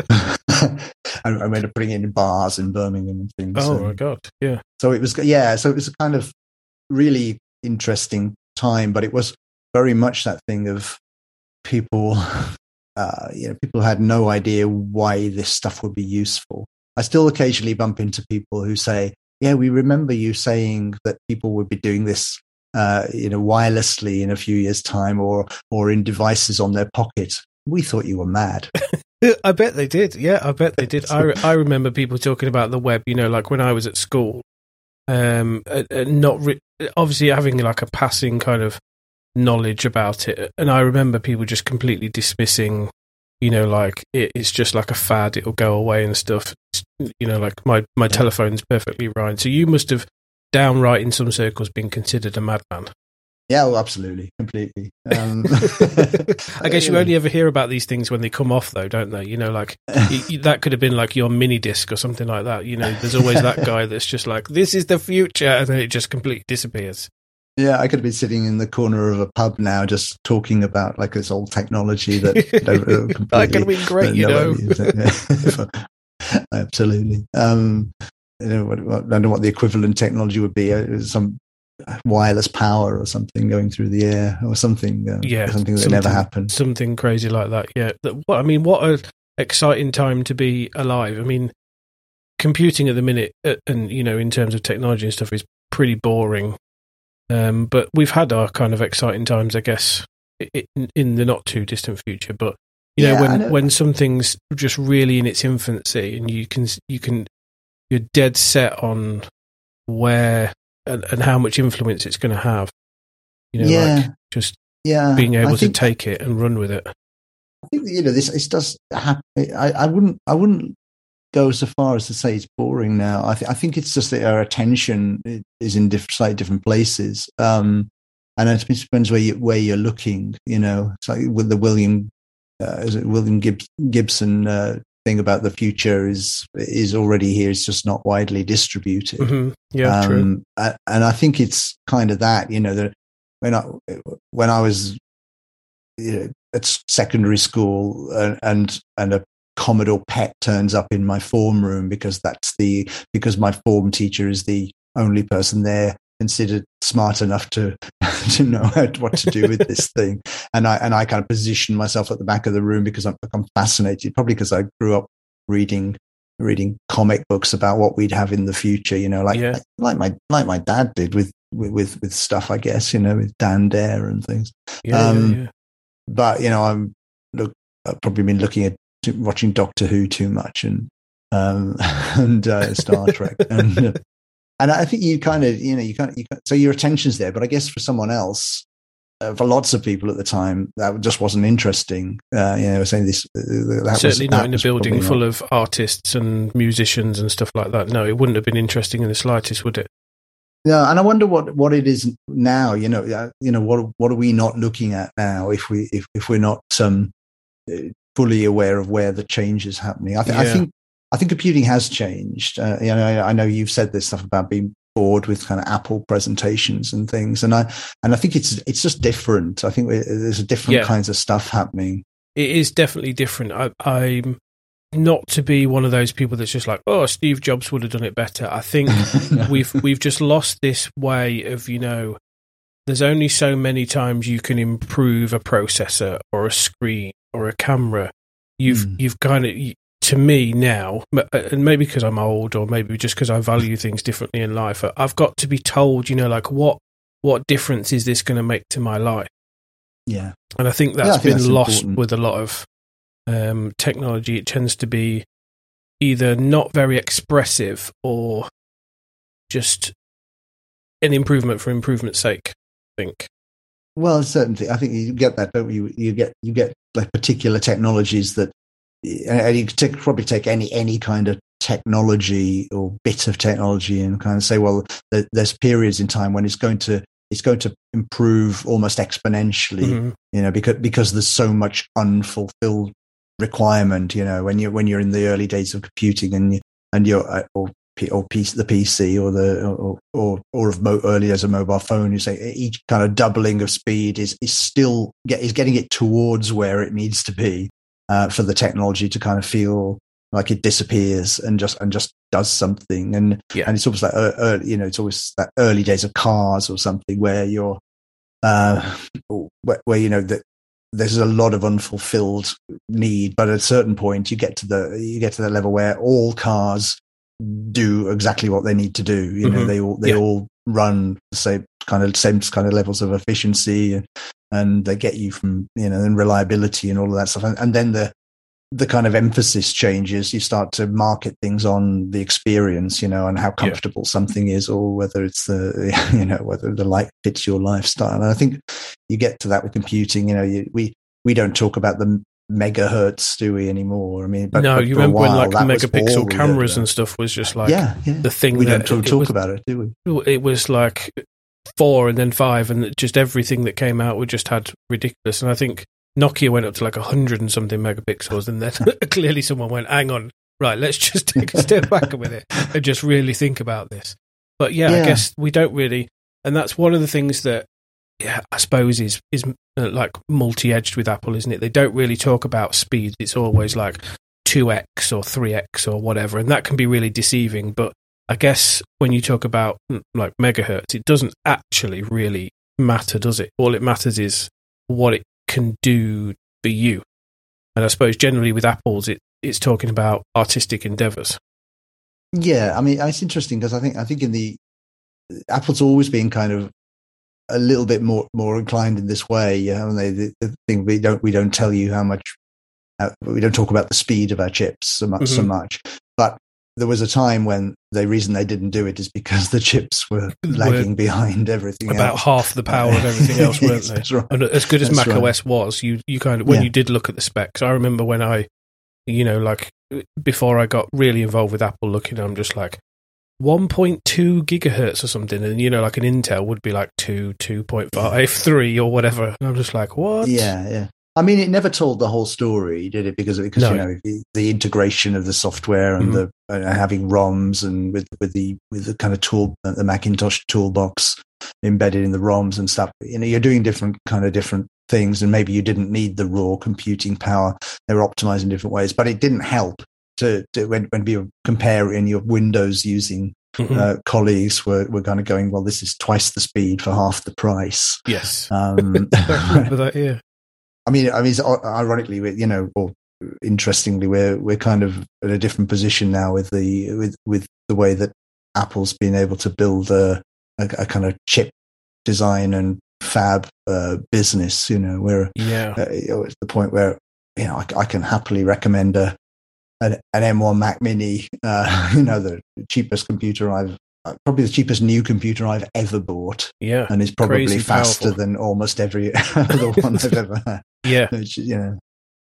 and I ended up putting it in bars in Birmingham and things. Oh and my God, yeah. So it was yeah, so it was a kind of really interesting time, but it was very much that thing of people, uh, you know, people had no idea why this stuff would be useful. I still occasionally bump into people who say, yeah, we remember you saying that people would be doing this, uh, you know, wirelessly in a few years' time, or or in devices on their pocket. We thought you were mad. I bet they did. Yeah, I bet they did. I, I remember people talking about the web, you know, like when I was at school, um, uh, uh, not re- obviously having like a passing kind of knowledge about it. And I remember people just completely dismissing, you know, like it, it's just like a fad, it'll go away and stuff. It's, you know, like my, my yeah. telephone's perfectly right. So you must have downright in some circles been considered a madman. Yeah, well, absolutely, completely. Um, I guess you only ever hear about these things when they come off, though, don't they? You know, like you, you, that could have been like your mini disc or something like that. You know, there's always that guy that's just like, this is the future, and then it just completely disappears. Yeah, I could have been sitting in the corner of a pub now, just talking about like this old technology that completely, that could have been great, you know. Absolutely. Um, I don't know what, I don't know what the equivalent technology would be. Uh, some wireless power or something going through the air or something. Uh, yeah, something that something, never happened. Something crazy like that. Yeah. What I mean, what an exciting time to be alive. I mean, computing at the minute, uh, and you know, in terms of technology and stuff, is pretty boring. Um, but we've had our kind of exciting times, I guess, in, in the not too distant future. But you know, Yeah, I when know. when something's just really in its infancy, and you can you can you're dead set on where and, and how much influence it's going to have. You know, Yeah. like just Yeah, being able I think, to take it and run with it. I think you know this. This does happen. I, I wouldn't. I wouldn't go so far as to say it's boring now. I, th- I think it's just that our attention is in diff- slightly different places, um, and it depends where you where you're looking. You know, it's like with the William uh, is it William Gib- Gibson uh, thing about the future is is already here. It's just not widely distributed. Mm-hmm. Yeah, um, true. And I think it's kind of that. You know, that when I when I was you know, at secondary school uh, and and a Commodore P E T turns up in my form room because that's the because my form teacher is the only person there considered smart enough to to know what to do with this thing, and I and I kind of position myself at the back of the room because I'm, I'm fascinated, probably because I grew up reading reading comic books about what we'd have in the future, you know, like Yeah. like, like my like my dad did with with with stuff, I guess, you know, with Dan Dare and things. Yeah, um, yeah, yeah. But you know, I'm look I've probably been looking at watching Doctor Who too much and um, and uh, Star Trek, and uh, and I think you kind of you know you kind of you kind so your attention's there, but I guess for someone else, uh, for lots of people at the time, that just wasn't interesting. Uh, you know, saying this uh, that Certainly was, not that in a was building probably full not. of artists and musicians and stuff like that. No, it wouldn't have been interesting in the slightest, would it? Yeah, and I wonder what, what it is now. You know, uh, you know what what are we not looking at now if we if, if we're not um, fully aware of where the change is happening. I, th- Yeah. I think I think computing has changed. Uh, you know, I, I know you've said this stuff about being bored with kind of Apple presentations and things, and I and I think it's it's just different. I think there's a different Yeah. kinds of stuff happening. It is definitely different. I, I'm not to be one of those people that's just like, oh, Steve Jobs would have done it better. I think No. we've we've just lost this way of, you know, there's only so many times you can improve a processor or a screen or a camera. You've Mm. you've kind of, to me now, and maybe because I'm old or maybe just because I value things differently in life, I've got to be told, you know, like what what difference is this going to make to my life? Yeah, And I think that's Yeah, I think been that's lost important. with a lot of um, technology. It tends to be either not very expressive or just an improvement for improvement's sake, I think. well, certainly, I think you get that, don't you? You get you get like particular technologies that, and you could take, probably take any any kind of technology or bit of technology and kind of say, well, there, there's periods in time when it's going to it's going to improve almost exponentially, Mhm. you know, because because there's so much unfulfilled requirement, you know, when you when you're in the early days of computing and you, and you're uh, or P, or P, the P C or the or or, or of mo- early as a mobile phone, you say each kind of doubling of speed is is still get is getting it towards where it needs to be uh, for the technology to kind of feel like it disappears and just and just does something. And Yeah. and it's almost like uh, early, you know, it's always that early days of cars or something where you're uh, where, where you know that there's a lot of unfulfilled need, but at a certain point you get to the you get to the level where all cars do exactly what they need to do. You know, Mhm. they all they Yeah. all run the same kind of same kind of levels of efficiency, and, and they get you from you know and reliability and all of that stuff. And, and then the the kind of emphasis changes. You start to market things on the experience, you know, and how comfortable something is, or whether it's the you know whether the light fits your lifestyle. And I think you get to that with computing. You know, you, we we don't talk about the megahertz, do we, anymore? I mean, but, no, but you for a remember when while, like that was all megapixel we cameras heard and about. stuff was just like yeah, yeah. the thing we that don't talk, it talk was, about it, do we? it was like four and then five, and just everything that came out we just had ridiculous. And I think Nokia went up to like a hundred and something megapixels, and then clearly someone went, "Hang on, right, let's just take a step back a minute and just really think about this." But yeah, Yeah. I guess we don't really, and that's one of the things that, yeah, I suppose is is uh, like multi-edged with Apple, isn't it? They don't really talk about speed. It's always like two x or three x or whatever, and that can be really deceiving. But I guess when you talk about mm, like megahertz, it doesn't actually really matter, does it? All it matters is what it can do for you. And I suppose generally with Apple's, it, it's talking about artistic endeavors. Yeah, I mean, it's interesting because I think I think in the Apple's always been kind of a little bit more more inclined in this way. You know, and they, the, the thing we don't we don't tell you how much uh, we don't talk about the speed of our chips so much mm-hmm. so much. But there was a time when the reason they didn't do it is because the chips were lagging were behind everything about else. half the power of everything else, weren't they? That's right. And as good as That's Mac right. O S was, you you kind of when Yeah. you did look at the specs, I remember when I, you know, like before I got really involved with Apple, looking, I'm just like one point two gigahertz or something, and you know, like an Intel would be like two, two point five, three or whatever. And I'm just like, what? Yeah, yeah. I mean, it never told the whole story, did it? Because because No. you know the, the integration of the software and Mhm. the uh, having ROMs and with with the with the kind of tool uh, the Macintosh toolbox embedded in the ROMs and stuff. You know, you're doing different kind of different things, and maybe you didn't need the raw computing power. They were optimized in different ways, but it didn't help to, to when when we were comparing your Windows using. Mhm. Uh, colleagues were, were kind of going, well, this is twice the speed for half the price. Yes. Um, I remember that, yeah. I mean, I mean, it's, ironically, we- you know, or interestingly, we're we're kind of at a different position now with the with with the way that Apple's been able to build a, a, a kind of chip design and fab uh, business. You know, where Yeah. uh, you know, it's the point where you know I, I can happily recommend a an, an M one Mac Mini. Uh, you know, the cheapest computer I've uh, probably the cheapest new computer I've ever bought. Yeah. And it's probably Crazy faster powerful. than almost every other one I've ever had. Yeah. Which, you know,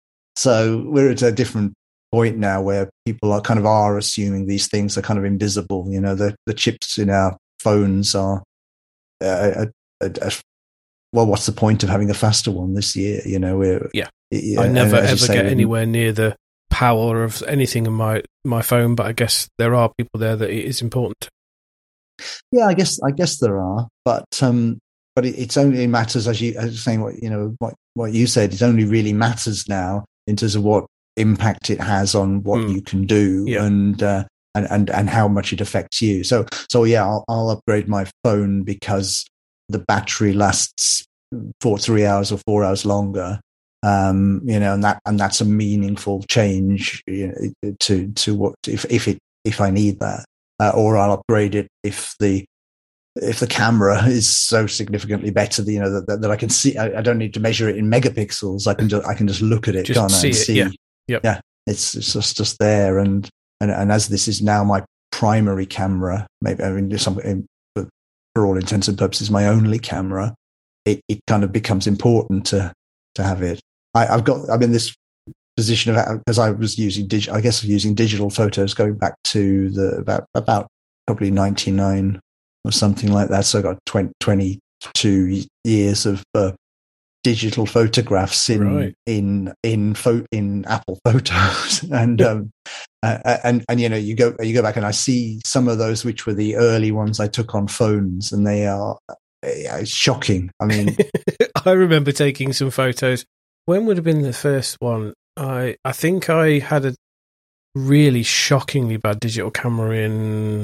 so we're at a different point now where people are kind of are assuming these things are kind of invisible. You know, the the chips in our phones are, uh, a, a, a, well, what's the point of having a faster one this year? You know, we're Yeah. yeah I never and as you ever say, get we- anywhere near the power of anything in my, my phone, but I guess there are people there that it is important to. Yeah, I guess I guess there are, but um, but it, it's only matters as you as saying what you know what what you said. It only really matters now in terms of what impact it has on what Mm. you can do Yeah. and, uh, and and and how much it affects you. So so yeah, I'll, I'll upgrade my phone because the battery lasts for three hours or four hours longer. Um, you know, and that and that's a meaningful change, you know, to to what if if it if I need that. Uh, or I'll upgrade it if the if the camera is so significantly better, you know, that, that, that I can see. I, I don't need to measure it in megapixels. I can just I can just look at it, Just can't I? see And it, see, yeah. Yep. yeah, it's it's just just there. And, and and as this is now my primary camera, maybe I mean something for, for all intents and purposes, my only camera, it, it kind of becomes important to to have it. I, I've got I'm in this position of because I was using dig, I guess using digital photos going back to the about about probably ninety-nine or something like that. So I got twenty, twenty-two years of uh, digital photographs in Right. in in pho- in Apple Photos, and um, uh, and and you know you go you go back and I see some of those which were the early ones I took on phones, and they are uh, shocking. I mean, I remember taking some photos. When would have been the first one? I I think I had a really shockingly bad digital camera in,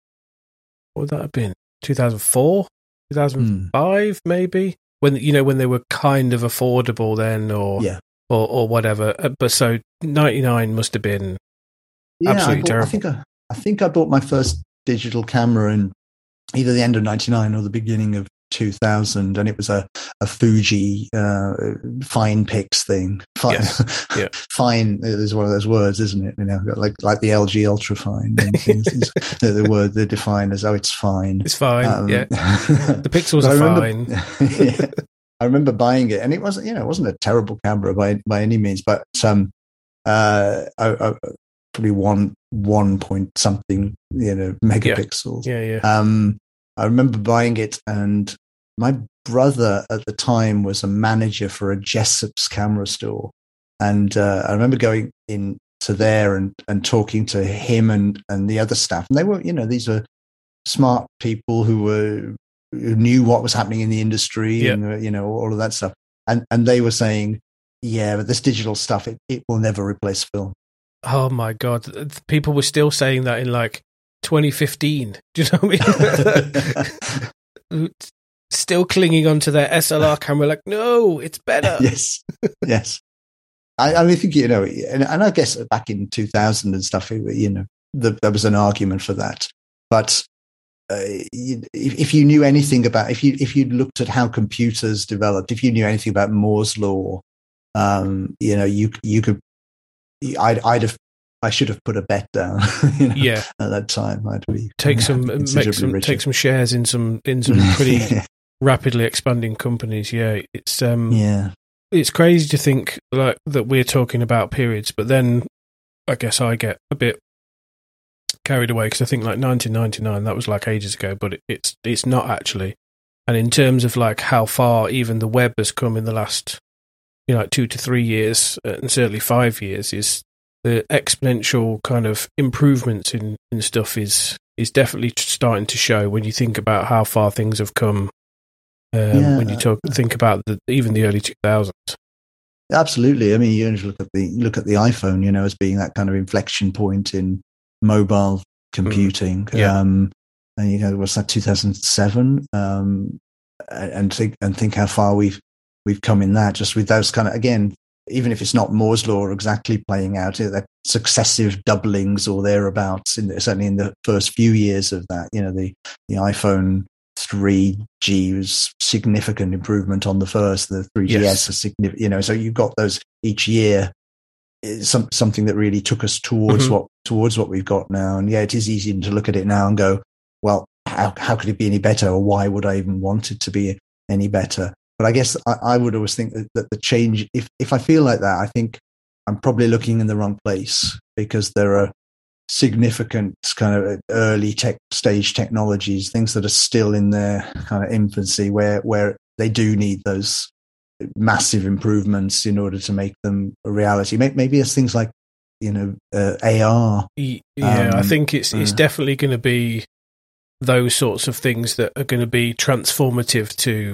what would that have been? two thousand four, two thousand five, maybe? When, you know, when they were kind of affordable then, or yeah. or, or whatever. Uh, But so ninety-nine must have been Yeah, absolutely I, bought, terrible. I think I, I think I bought my first digital camera in either the end of ninety-nine or the beginning of two thousand, and it was a, a Fuji uh, fine pix thing. Fine, Yes. Yeah. Fine is one of those words, isn't it? You know, like like the L G ultrafine and things. the, the word they define as oh, it's fine. It's fine, Um, yeah. The pixels but are I fine. remember, yeah, I remember buying it, and it wasn't, you know, it wasn't a terrible camera by by any means, but um, uh, I, I, probably one one point something, you know, megapixels. Yeah, yeah. Um, I remember buying it, and my brother at the time was a manager for a Jessop's camera store, and uh, I remember going in to there and and talking to him and and the other staff, and they were, you know, these are smart people who were who knew what was happening in the industry, Yeah. and uh, you know, all of that stuff, and and they were saying, yeah, but this digital stuff, it, it will never replace film. Oh my God. Th- People were still saying that in like twenty fifteen. Do you know what I mean? Still clinging onto their S L R camera, like, no, it's better. Yes, yes. I, I think, you know, and, and I guess back in two thousand and stuff, you know, the, there was an argument for that. But uh, you, if, if you knew anything about, if you if you looked at how computers developed, if you knew anything about Moore's law, um, you know, you you could, I'd I'd have. I should have put a bet down. You know, yeah, at that time, I'd be take some, make some, richer. take some shares in some in some pretty yeah. rapidly expanding companies. Yeah, it's um, yeah, it's crazy to think like that we're talking about periods, but then I guess I get a bit carried away because I think like nineteen ninety-nine, that was like ages ago, but it, it's it's not actually. And in terms of like how far even the web has come in the last, you know, like two to three years, and certainly five years, is the exponential kind of improvements in, in stuff is is definitely starting to show when you think about how far things have come. Um, yeah. When you talk, think about the, even the early two thousands. Absolutely. I mean, you look at the look at the iPhone, you know, as being that kind of inflection point in mobile computing. Mm. Yeah. Um, and you know, what's that, two thousand seven? Um, and think and think how far we've we've come in that, just with those kind of, again, even if it's not Moore's law exactly playing out, that successive doublings or thereabouts, in the, certainly in the first few years of that, you know, the, the iPhone three G was significant improvement on the first, the three G S yes. is significant, you know, so you've got those each year, some, something that really took us towards mm-hmm. what, towards what we've got now. And yeah, it is easy to look at it now and go, well, how, how could it be any better? Or why would I even want it to be any better? But I guess I, I would always think that, that the change, if, if I feel like that, I think I'm probably looking in the wrong place, because there are significant kind of early tech stage technologies, things that are still in their kind of infancy, where, where they do need those massive improvements in order to make them a reality. Maybe it's things like, you know, uh, A R. Yeah, um, I think it's it's uh, definitely going to be those sorts of things that are going to be transformative to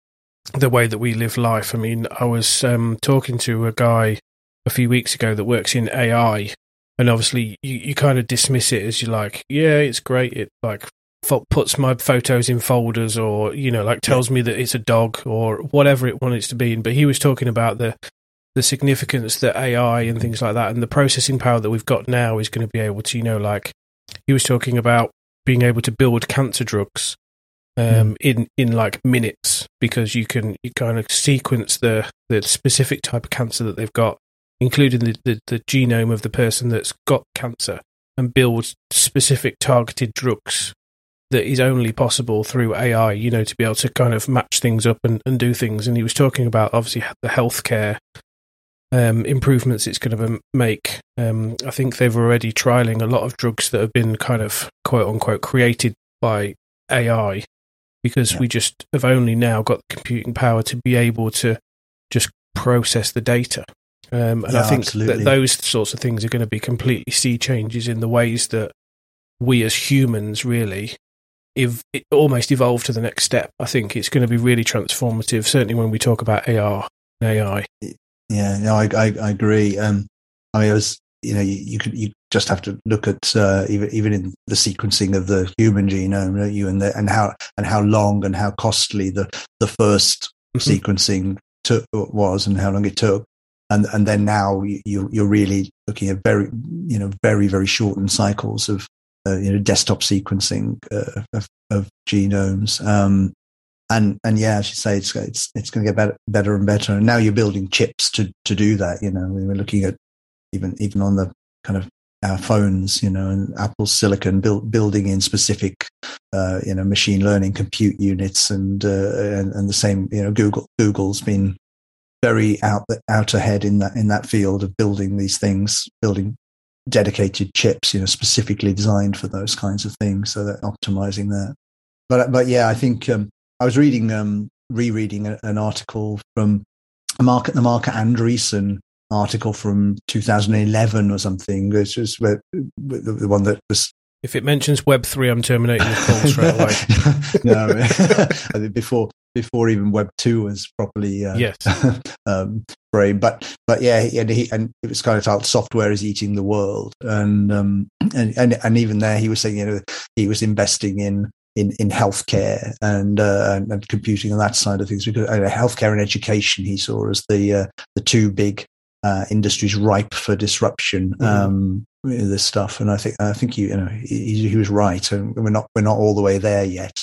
the way that we live life. I mean, I was um, talking to a guy a few weeks ago that works in A I, and obviously you, you kind of dismiss it as you're like, yeah, it's great. It like f- puts my photos in folders, or, you know, like tells me that it's a dog or whatever it wants to be. But he was talking about the the significance that A I and things like that, and the processing power that we've got now is going to be able to, you know, like he was talking about being able to build cancer drugs um, mm. in, in like minutes, because you can you kind of sequence the, the specific type of cancer that they've got, including the, the, the genome of the person that's got cancer, and build specific targeted drugs that is only possible through A I, you know, to be able to kind of match things up and, and do things. And he was talking about, obviously, the healthcare um, improvements it's going to make. Um, I think they've already trialing a lot of drugs that have been kind of, quote unquote, created by A I, because yeah. we just have only now got the computing power to be able to just process the data. Um, and yeah, I think absolutely. that those sorts of things are going to be completely sea changes in the ways that we as humans really ev- it almost evolve to the next step. I think it's going to be really transformative, certainly when we talk about A R and A I. Yeah, no, I, I, I agree. Um, I mean, it was, you know, you, you could, you just have to look at uh, even even in the sequencing of the human genome, don't you, and the, and how and how long and how costly the the first mm-hmm. sequencing took, was, and how long it took. And and then now you you're really looking at very you know very very shortened cycles of uh, you know desktop sequencing uh, of, of genomes. Um, and and yeah, I should say it's it's it's going to get better better and better. And now you're building chips to to do that. You know, we're looking at even even on the kind of our phones, you know, and Apple's silicon build, building in specific uh, you know machine learning compute units, and uh, and and the same you know Google Google's been very out out ahead in that in that field of building these things, building dedicated chips, you know, specifically designed for those kinds of things. So they're optimizing that. But but yeah, I think um, I was reading, um, rereading a, an article from a Mark, the Mark Andreessen article from two thousand eleven or something, which was the, the one that was. If it mentions Web three, I'm terminating the call straight away. No, before. Before even Web two was properly uh, yes. um, framed, but but yeah, and, he, and it was kind of titled "Software is Eating the World," and um, and, and and even there, he was saying, you know, he was investing in in in healthcare and uh, and, and computing on that side of things, because uh, healthcare and education he saw as the uh, the two big uh, industries ripe for disruption. Mm. Um, this stuff. And I think I think you, you know he, he was right, and we're not we're not all the way there yet.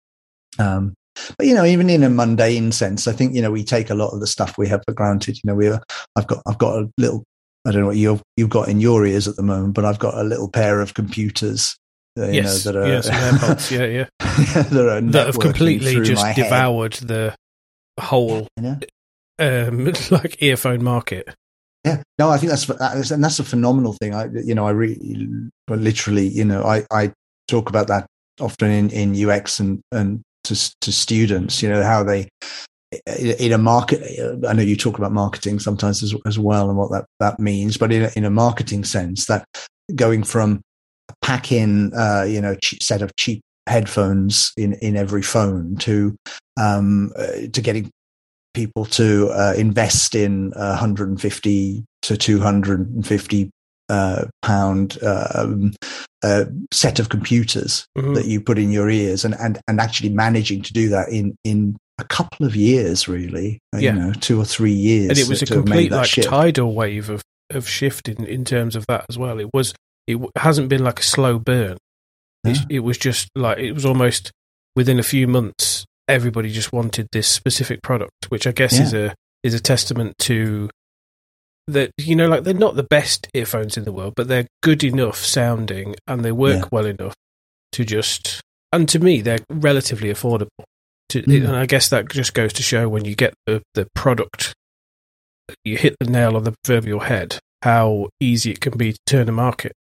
Um, but you know, even in a mundane sense, I think you know we take a lot of the stuff we have for granted. You know, we are, I've got I've got a little, I don't know what you've you've got in your ears at the moment, but I've got a little pair of computers. Uh, you yes, know, that are, yes, AirPods, yeah, yeah, that, are that have completely just devoured head. the whole you know? um, like earphone market. Yeah, no, I think that's that's and that's a phenomenal thing. I, you know, I really, well, literally, you know, I, I talk about that often in, in U X and and to to students. You know, how they in a market. I know you talk about marketing sometimes as as well, and what that that means. But in a, in a marketing sense, that going from a pack in, uh, you know, cheap set of cheap headphones in in every phone to um uh, to getting people to uh, invest in a one hundred fifty to two hundred fifty uh, pound uh, um, uh, set of computers mm-hmm. that you put in your ears, and, and, and actually managing to do that in, in a couple of years, really, yeah. you know, two or three years. And it was a complete like shift. tidal wave of, of shift in, in terms of that as well. It was, it hasn't been like a slow burn. Yeah. It, it was just like, it was almost within a few months, everybody just wanted this specific product, which I guess yeah. is a is a testament to that. You know, like they're not the best earphones in the world, but they're good enough sounding and they work yeah. well enough to just. And to me, they're relatively affordable. To, mm. And I guess that just goes to show when you get the the product, you hit the nail on the proverbial head. How easy it can be to turn a market.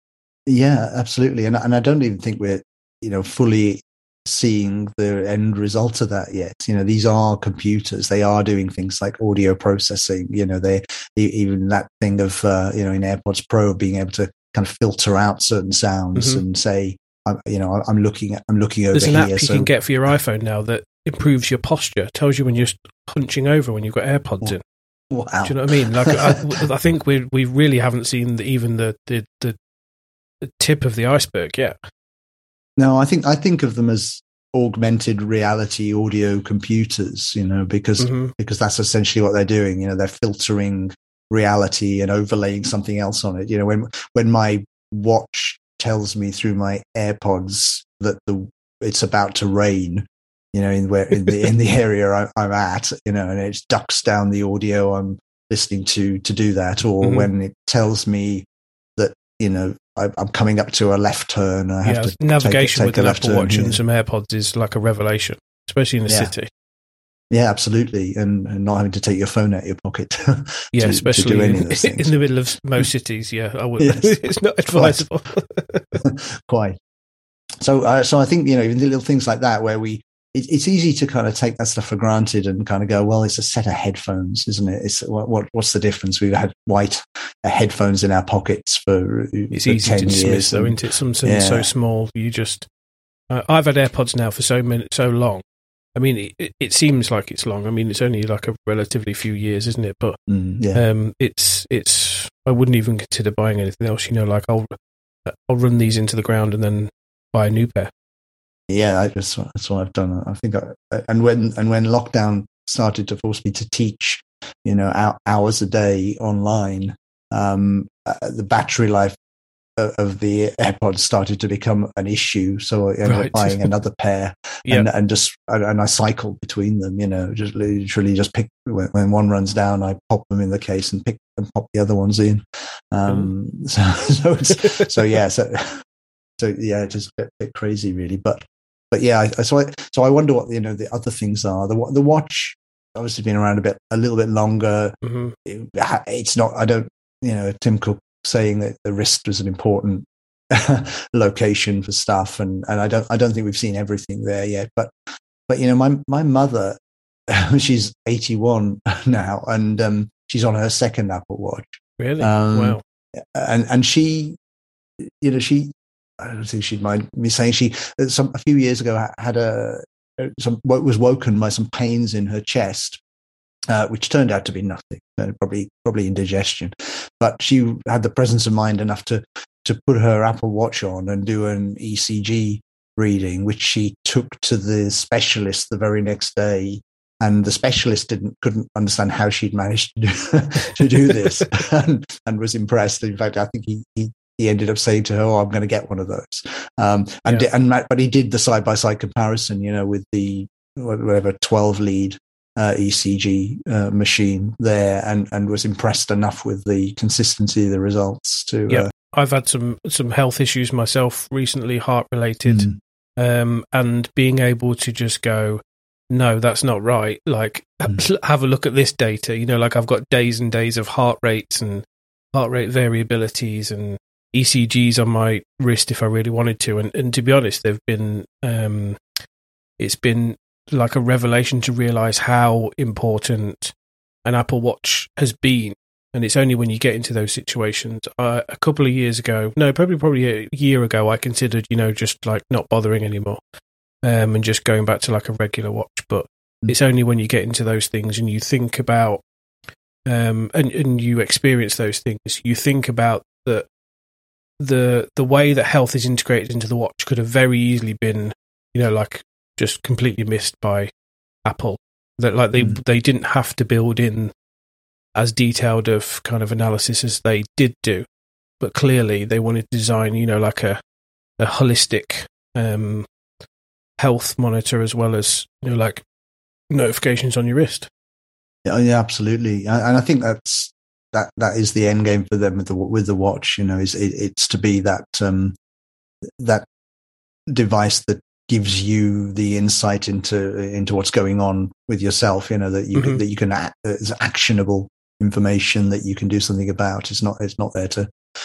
Yeah, absolutely, and and I don't even think we're you know fully seeing the end result of that yet. You know, these are computers. They are doing things like audio processing. You know, they even that thing of uh, you know in AirPods Pro being able to kind of filter out certain sounds mm-hmm. and say, I'm, you know, I'm looking at I'm looking over There's an here. app you so, can get for your iPhone now that improves your posture. Tells you when you're hunching over when you've got AirPods in. Wow. Do you know what I mean? Like, I, I think we we really haven't seen the, even the, the the the tip of the iceberg yet. No, I think I think of them as augmented reality audio computers, you know, because mm-hmm. because that's essentially what they're doing. You know, they're filtering reality and overlaying something else on it. You know, when when my watch tells me through my AirPods that the it's about to rain, you know, in where in the in the area I, I'm at, you know, and it ducks down the audio I'm listening to to do that, or mm-hmm. when it tells me that, you know, I, I'm coming up to a left turn. I have yeah, to navigation take, take with an Apple Watch here. and some AirPods is like a revelation, especially in the yeah. city. Yeah, absolutely, and, and not having to take your phone out of your pocket. to, yeah, especially to do any in, of those things. in the middle of most cities. Yeah, I would. Yes. It's not advisable. Quite. Quite. So, uh, so I think you know, even the little things like that, where we, it, it's easy to kind of take that stuff for granted and kind of go, well, it's a set of headphones, isn't it? It's what, what what's the difference? We've had white headphones in our pockets for it's for easy ten to dismiss, years, though, isn't it? Something yeah. so small, you just. Uh, I've had AirPods now for so many, so long. I mean, it, it seems like it's long. I mean, it's only like a relatively few years, isn't it? But mm, yeah. um, it's it's. I wouldn't even consider buying anything else. You know, like I'll I'll run these into the ground and then buy a new pair. Yeah, I just, that's what I've done. I think, I, and when and when lockdown started to force me to teach, you know, hours a day online, um, uh, the battery life of the AirPods started to become an issue. So I ended right. up buying another pair, and, yep. and just and I cycled between them. You know, just literally just pick when, when one runs down, I pop them in the case and pick and pop the other ones in. Um, mm. So so it's, so yeah, so so yeah, just a bit, bit crazy, really, but. But yeah, I, so I so I wonder what you know the other things are. The the watch obviously been around a bit a little bit longer. Mm-hmm. It, it's not. I don't. You know, Tim Cook saying that the wrist was an important location for stuff, and, and I don't I don't think we've seen everything there yet. But but you know, my my mother, she's eighty-one now, and um, she's on her second Apple Watch. Really? Um, wow. And and she, you know, she. I don't think she'd mind me saying she some a few years ago had a some was woken by some pains in her chest, uh, which turned out to be nothing, uh, probably probably indigestion. But she had the presence of mind enough to to put her Apple Watch on and do an E C G reading, which she took to the specialist the very next day. And the specialist didn't couldn't understand how she'd managed to do, to do this, and, and was impressed. In fact, I think he. he he ended up saying to her, "Oh, I'm going to get one of those." Um, and Yeah. and but he did the side by side comparison, you know, with the whatever twelve lead uh, E C G uh, machine there, and and was impressed enough with the consistency of the results to. Yeah, uh, I've had some some health issues myself recently, heart related, mm. um, and being able to just go, no, that's not right. Like, Mm. have a look at this data. You know, like I've got days and days of heart rates and heart rate variabilities and E C Gs on my wrist if I really wanted to. And, and to be honest, they've been, um, it's been like a revelation to realize how important an Apple Watch has been. And it's only when you get into those situations. Uh, a couple of years ago, no, probably probably a year ago, I considered, you know, just like not bothering anymore. Um, and just going back to like a regular watch. But mm. it's only when you get into those things and you think about, um, and, and you experience those things, you think about that the the way that health is integrated into the watch could have very easily been, you know, like just completely missed by Apple. That like they mm. they didn't have to build in as detailed of kind of analysis as they did do, but clearly they wanted to design, you know, like a a holistic um health monitor as well as, you know, like notifications on your wrist. Yeah, yeah, absolutely, and I think that's that that is the end game for them with the with the watch. You know, is it, it's to be that um, that device that gives you the insight into into what's going on with yourself. You know, that you mm-hmm. can, that you can act, it's actionable information that you can do something about. It's not it's not there to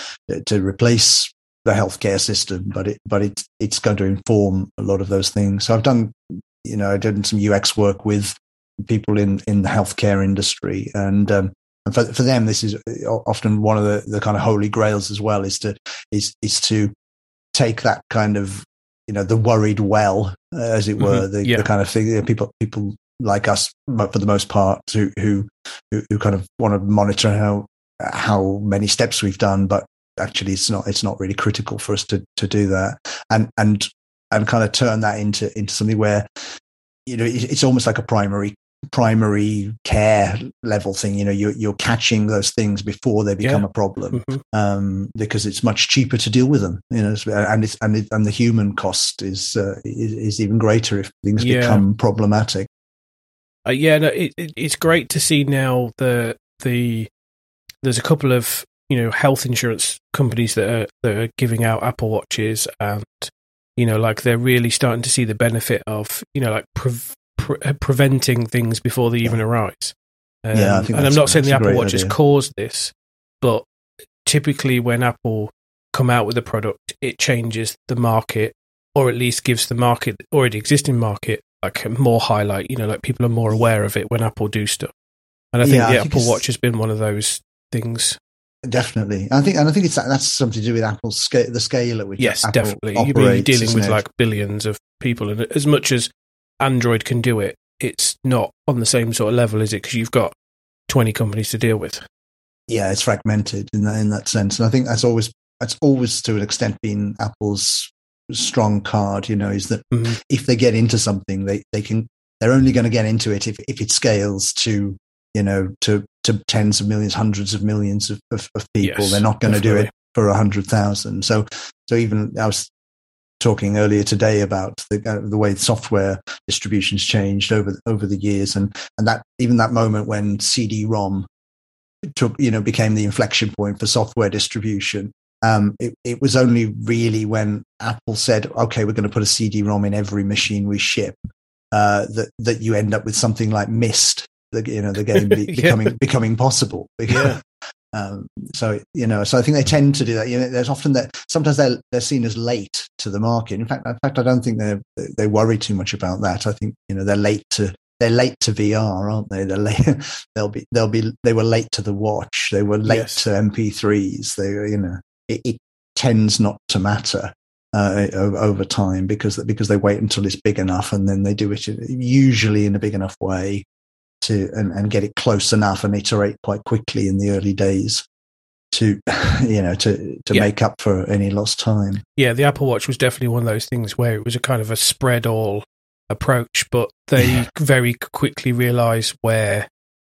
to replace the healthcare system, but it but it's it's going to inform a lot of those things. So I've done, you know, I did some U X work with people in, in the healthcare industry, and um, and for for them, this is often one of the, the kind of holy grails as well. Is to is is to take that kind of, you know, the worried well, uh, as it were, mm-hmm. the, yeah. the kind of thing, you know, people people like us, but for the most part, who who who kind of want to monitor how how many steps we've done, but actually it's not it's not really critical for us to to do that, and and and kind of turn that into into something where, you know, it's almost like a primary primary care level thing. You know, you're you're catching those things before they become yeah. a problem, mm-hmm. um, because it's much cheaper to deal with them. You know, and it's and it, and the human cost is, uh, is is even greater if things yeah. become problematic. Uh, yeah, no, it, it, it's great to see now the the there's a couple of, you know, health insurance companies that are that are giving out Apple Watches, and, you know, like they're really starting to see the benefit of, you know, like pre- pre- preventing things before they even arise. Um, yeah, I think and I'm not saying the Apple Watch idea. has caused this, but typically when Apple come out with a product, it changes the market, or at least gives the market, already existing market, like more highlight. You know, like people are more aware of it when Apple do stuff. And I think yeah, the I Apple think Watch has been one of those things. Definitely, I think, and I think it's that's something to do with Apple's scale, the scale at which yes, Apple definitely. operates, You're dealing with it? like billions of people, and as much as Android can do it, it's not on the same sort of level, is it? Because you've got twenty companies to deal with. Yeah, it's fragmented in that in that sense, and I think that's always that's always to an extent been Apple's strong card. You know, is that mm-hmm. if they get into something, they they can they're only going to get into it if if it scales to, you know, to to tens of millions, hundreds of millions of, of, of people. Yes, they're not going to do it for a hundred thousand. So, so even I was talking earlier today about the uh, the way software distribution's changed over over the years, and and that even that moment when C D ROM took, you know, became the inflection point for software distribution. Um, it, it was only really when Apple said, "Okay, we're going to put a C D ROM in every machine we ship," uh, that that you end up with something like Myst. The, you know, the game be, yeah. becoming becoming possible. Because, yeah. um, so you know, so I think they tend to do that. You know, there's often that sometimes they're they're seen as late to the market. In fact, in fact, I don't think they they worry too much about that. I think, you know, they're late to they're late to V R, aren't they? They're late. they'll be they'll be they were late to the watch. They were late yes. to M P threes. They you know, it, it tends not to matter uh, over time because because they wait until it's big enough, and then they do it usually in a big enough way to and, and get it close enough and iterate quite quickly in the early days to, you know, to, to yeah. make up for any lost time. Yeah, the Apple Watch was definitely one of those things where it was a kind of a spread all approach, but they yeah. very quickly realised where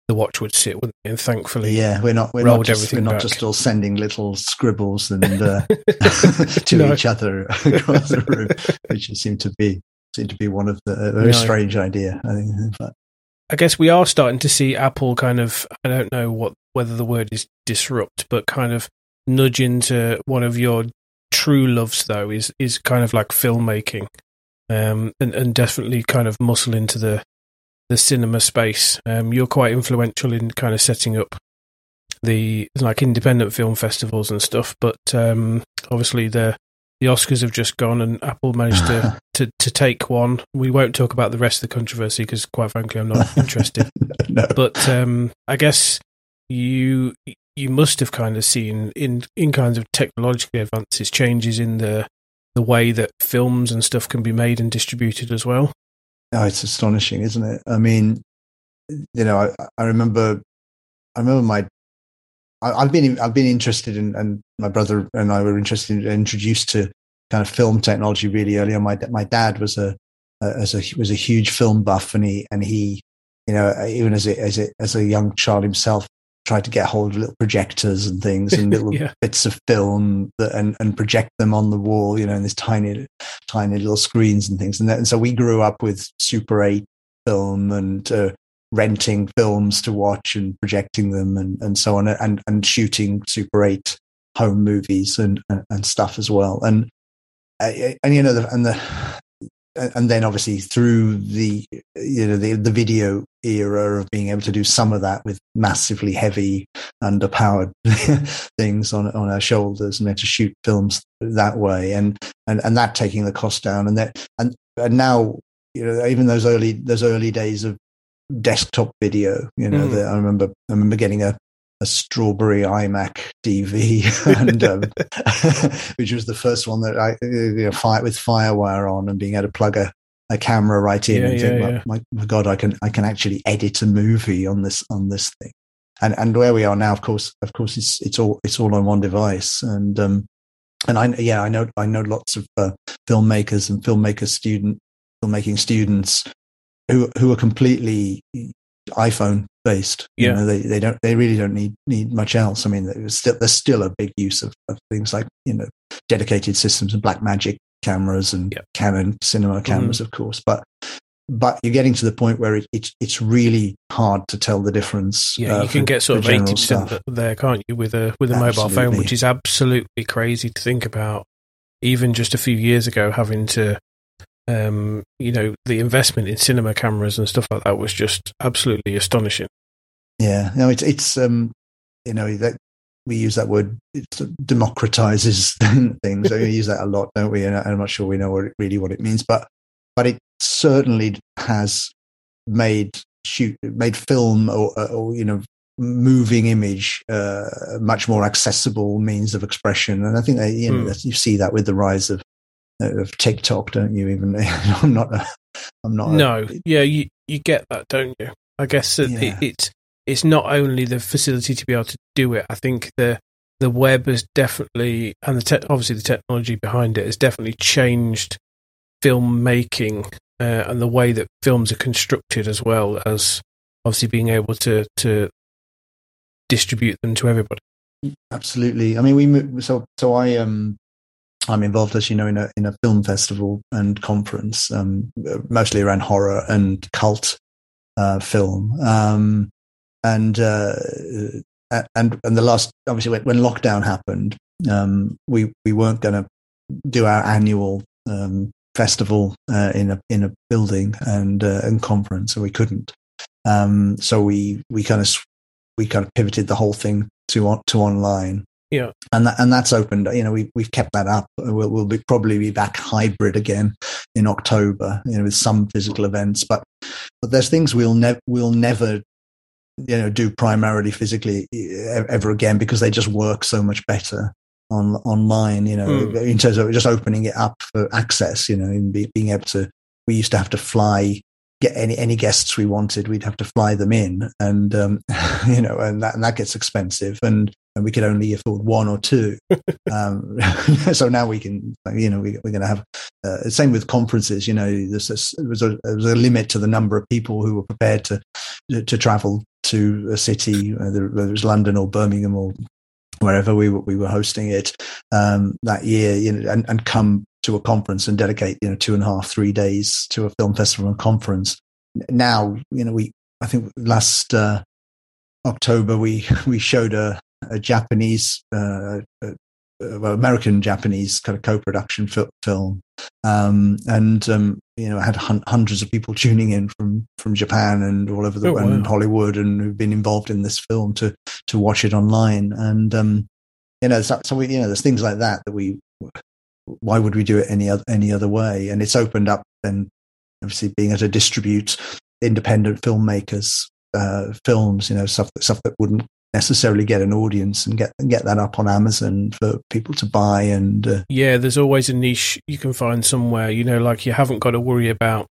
the watch would sit, wouldn't it? And thankfully, yeah, we're not we're not just we're not back. just all sending little scribbles and uh, to no. each other across the room, which seemed to be seemed to be one of the a very no. strange idea. I think, but. I guess we are starting to see Apple kind of, I don't know what whether the word is disrupt, but kind of nudge into one of your true loves, though, is is kind of like filmmaking, um, and, and definitely kind of muscle into the the cinema space. Um, you're quite influential in kind of setting up the like independent film festivals and stuff, but um, obviously the the Oscars have just gone and Apple managed to, to, to take one. We won't talk about the rest of the controversy because, quite frankly, I'm not interested. No. But um, I guess you you must have kind of seen in, in kinds of technological advances, changes in the the way that films and stuff can be made and distributed as well. Oh, it's astonishing, isn't it? I mean, you know, I, I remember, I remember my, I, I've been, I've been interested in, and my brother and I were interested, in, introduced to kind of film technology really early on. My my dad was a, as a was a huge film buff, and he and he, you know, even as a as a as a young child himself, tried to get hold of little projectors and things and little yeah. bits of film that, and, and project them on the wall, you know, in this tiny, tiny little screens and things. And, that, and so we grew up with Super eight film and uh, renting films to watch and projecting them and, and so on, and, and shooting Super eight home movies and, and, and stuff as well. And, uh, and you know, the, and the, and then obviously through the, you know, the, the video era of being able to do some of that with massively heavy, underpowered things on on our shoulders, and then to shoot films that way, and and and that taking the cost down, and that and and now, you know, even those early those early days of desktop video, you know, mm. the, I remember I remember getting a a Strawberry iMac D V, and um, which was the first one that I, you know, fire with FireWire on, and being able to plug a, a camera right in, yeah, and yeah, think, yeah. my, my God, I can I can actually edit a movie on this on this thing. And and where we are now, of course, of course, it's it's all it's all on one device, and um, and I yeah I know I know lots of uh, filmmakers and filmmaker student filmmaking students who who are completely iPhone based. You yeah. know, they, they don't, they really don't need, need much else. I mean, there's still, there's still a big use of, of things like, you know, dedicated systems and Blackmagic cameras and yeah. Canon cinema cameras, mm-hmm. of course, but, but you're getting to the point where it, it's, it's really hard to tell the difference. Yeah. Uh, you can for, get sort of eighty percent there, can't you? With a, with a absolutely. mobile phone, which is absolutely crazy to think about. Even just a few years ago, having to, Um, you know, the investment in cinema cameras and stuff like that was just absolutely astonishing. Yeah, no, it's it's um, you know, that we use that word, it democratizes things. We use that a lot, don't we? And I'm not sure we know what it, really what it means, but but it certainly has made shoot made film or, or you know, moving image uh, much more accessible means of expression. And I think that, you know, mm. you see that with the rise of of TikTok, don't you? Even I'm not, a, I'm not. No, a, yeah, you you get that, don't you? I guess that yeah. it, it's it's not only the facility to be able to do it. I think the the web has definitely, and the te- obviously the technology behind it has definitely changed filmmaking uh, and the way that films are constructed, as well as obviously being able to to distribute them to everybody. Absolutely. I mean, we so so I um. I'm involved, as you know, in a in a film festival and conference, um, mostly around horror and cult uh, film. Um, and uh, and and the last, obviously, when, when lockdown happened, um, we we weren't going to do our annual um, festival uh, in a in a building and uh, and conference, so we couldn't. Um, so we we kind of we kind of pivoted the whole thing to on, to online. Yeah, and that, and that's opened. You know, we we've kept that up. We'll, we'll be, probably be back hybrid again in October. You know, with some physical events, but but there's things we'll never we'll never you know do primarily physically ever again, because they just work so much better on online. You know, mm. in terms of just opening it up for access. You know, and be, being able to. We used to have to fly. Get any any guests we wanted, we'd have to fly them in, and um, you know, and that and that gets expensive. And and we could only afford one or two. um, so now we can, you know, we, we're going to have uh, same with conferences. You know, there's a, there was a there was a limit to the number of people who were prepared to to travel to a city, whether it was London or Birmingham or wherever we were, we were hosting it um, that year, you know, and, and come to a conference and dedicate, you know, two and a half, three days to a film festival and conference. Now, you know, we, I think last uh, October, we, we showed a, a Japanese, uh, uh, well, American Japanese kind of co-production fi- film. Um, and, um, you know, had hun- hundreds of people tuning in from, from Japan and all over the oh, wow. and Hollywood, and who've been involved in this film to, to watch it online. And, um, you know, so, so we, you know, there's things like that that we, why would we do it any other, any other way? And it's opened up then, obviously, being able to distribute independent filmmakers, uh, films, you know, stuff that, stuff that wouldn't necessarily get an audience, and get and get that up on Amazon for people to buy. And uh, yeah, there's always a niche you can find somewhere, you know, like you haven't got to worry about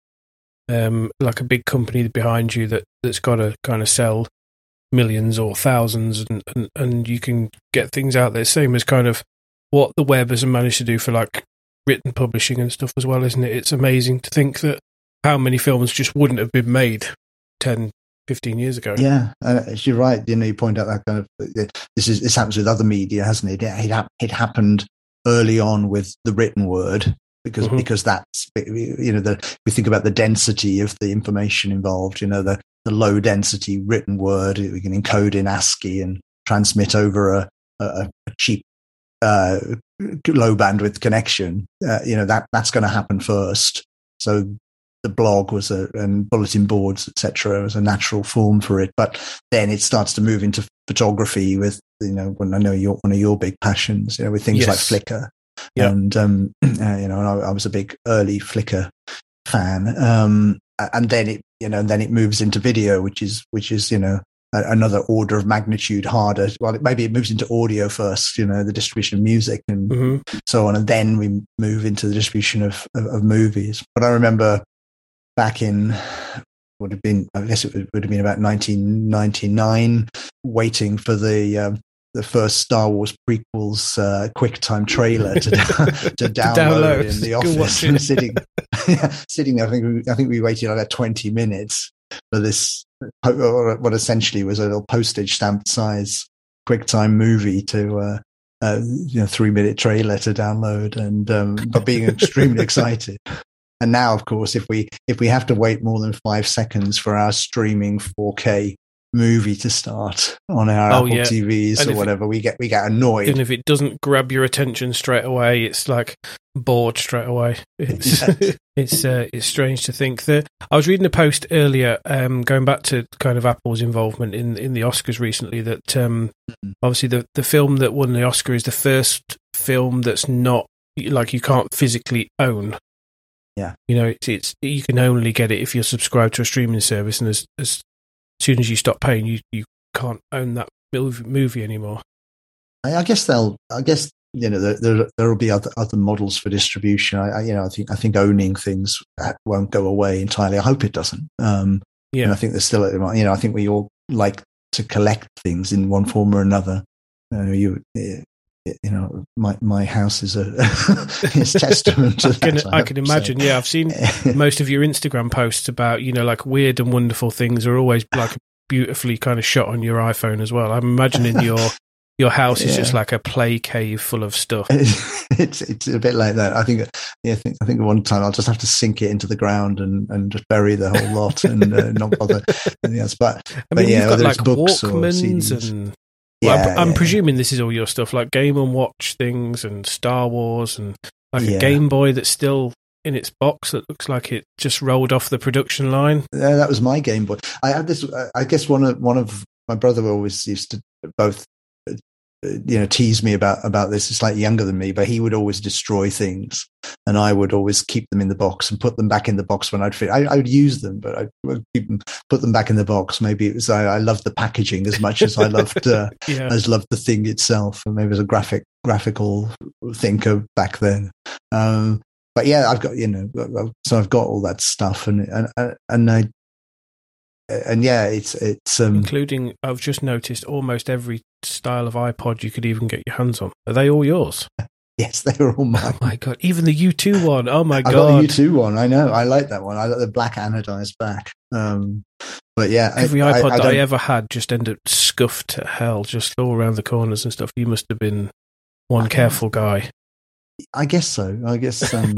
um, like a big company behind you that, that's got to kind of sell millions or thousands, and, and, and you can get things out there. Same as kind of what the web has managed to do for like written publishing and stuff as well, isn't it? It's amazing to think that how many films just wouldn't have been made ten, fifteen years ago. Yeah, uh, you're right. You know, you point out that kind of this is this happens with other media, hasn't it? It, it, it happened early on with the written word because mm-hmm. because that's, you know, the we think about the density of the information involved. You know, the the low density written word we can encode in ASCII and transmit over a, a, a cheap uh, low bandwidth connection. Uh, you know, that that's going to happen first. So the blog was a, and bulletin boards, et cetera, was a natural form for it. But then it starts to move into photography with, you know, when I know you're one of your big passions, you know, with things yes. like Flickr. Yep. And, um, uh, you know, and I, I was a big early Flickr fan. Um, and then it, you know, and then it moves into video, which is, which is, you know, a, another order of magnitude harder. Well, it, maybe it moves into audio first, you know, the distribution of music and mm-hmm. so on. And then we move into the distribution of, of, of movies. But I remember, back in, would have been, I guess it would, would have been about nineteen ninety-nine, waiting for the um, the first Star Wars prequels uh, QuickTime trailer to, to download, download in the office, and sitting sitting there. I think we, I think we waited about twenty minutes for this, what essentially was a little postage stamp size QuickTime movie to. Uh, uh, you know, three minute trailer to download, and um, but being extremely excited. And now, of course, if we if we have to wait more than five seconds for our streaming four K movie to start on our oh, Apple yeah. T Vs and or whatever, it, we get we get annoyed. And if it doesn't grab your attention straight away, it's like bored straight away. It's yes. it's uh, it's strange to think that. I was reading a post earlier, um, going back to kind of Apple's involvement in in the Oscars recently. That um, mm-hmm. obviously the the film that won the Oscar is the first film that's not like you can't physically own. Yeah, you know, it's, it's you can only get it if you're subscribed to a streaming service, and as as soon as you stop paying, you, you can't own that movie, movie anymore. I, I guess they'll. I guess you know there there, there will be other other models for distribution. I, I you know I think I think owning things won't go away entirely. I hope it doesn't. Um, yeah, and I think there's still you know I think we all like to collect things in one form or another. You know, you. You know, my my house is a is testament to I can, that. I, I can imagine. So. Yeah, I've seen most of your Instagram posts about, you know, like weird and wonderful things are always like beautifully kind of shot on your iPhone as well. I'm imagining your your house is yeah. just like a play cave full of stuff. It's it's a bit like that. I think. Yeah, I think I think one time I'll just have to sink it into the ground and, and just bury the whole lot and uh, not bother anything else. But I but mean, yeah, you've got like books Walkmans and. Yeah, well, I'm, I'm yeah, presuming yeah. this is all your stuff, like Game and Watch things and Star Wars and like yeah. a Game Boy that's still in its box that looks like it just rolled off the production line. Yeah, that was my Game Boy. I had this. I guess one of one of my brother always used to both, you know, tease me about about this. He's slightly younger than me, but he would always destroy things, and I would always keep them in the box and put them back in the box when I'd fit. I, I would use them, but I would keep them, put them back in the box. Maybe it was I, I loved the packaging as much as I loved uh, yeah. as loved the thing itself, and maybe it was a graphic graphical thinker back then. Um, but yeah, I've got you know, so I've got all that stuff, and and and I and yeah, it's it's um, including I've just noticed almost every style of iPod you could even get your hands on. Are they all yours? Yes, they were all mine. Oh my god! Even the U two one. Oh my I god! I got the U two one. I know. I like that one. I like the black anodized back. Um, but yeah, every I, iPod I, I that I ever had just ended up scuffed to hell, just all around the corners and stuff. You must have been one I careful guy. I guess so. I guess um,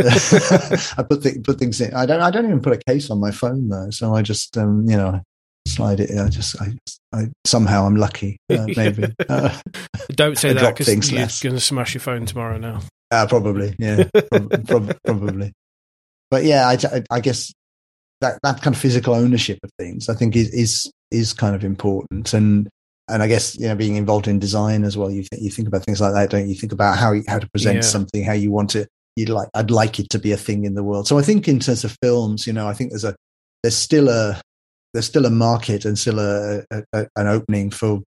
I put th- put things in. I don't. I don't even put a case on my phone though. So I just, um, you know, slide it. I just. I. I somehow I'm lucky. Uh, maybe. Uh, don't say I that because you're less. going to smash your phone tomorrow now. Uh, probably. Yeah. prob- prob- probably. But yeah, I, I guess that that kind of physical ownership of things, I think, is is is kind of important. And and I guess, you know, being involved in design as well, you think you think about things like that, don't you? You think about how you, how to present yeah. something, how you want to. You'd like. I'd like it to be a thing in the world. So I think in terms of films, you know, I think there's a there's still a there's still a market and still a, a, a an opening for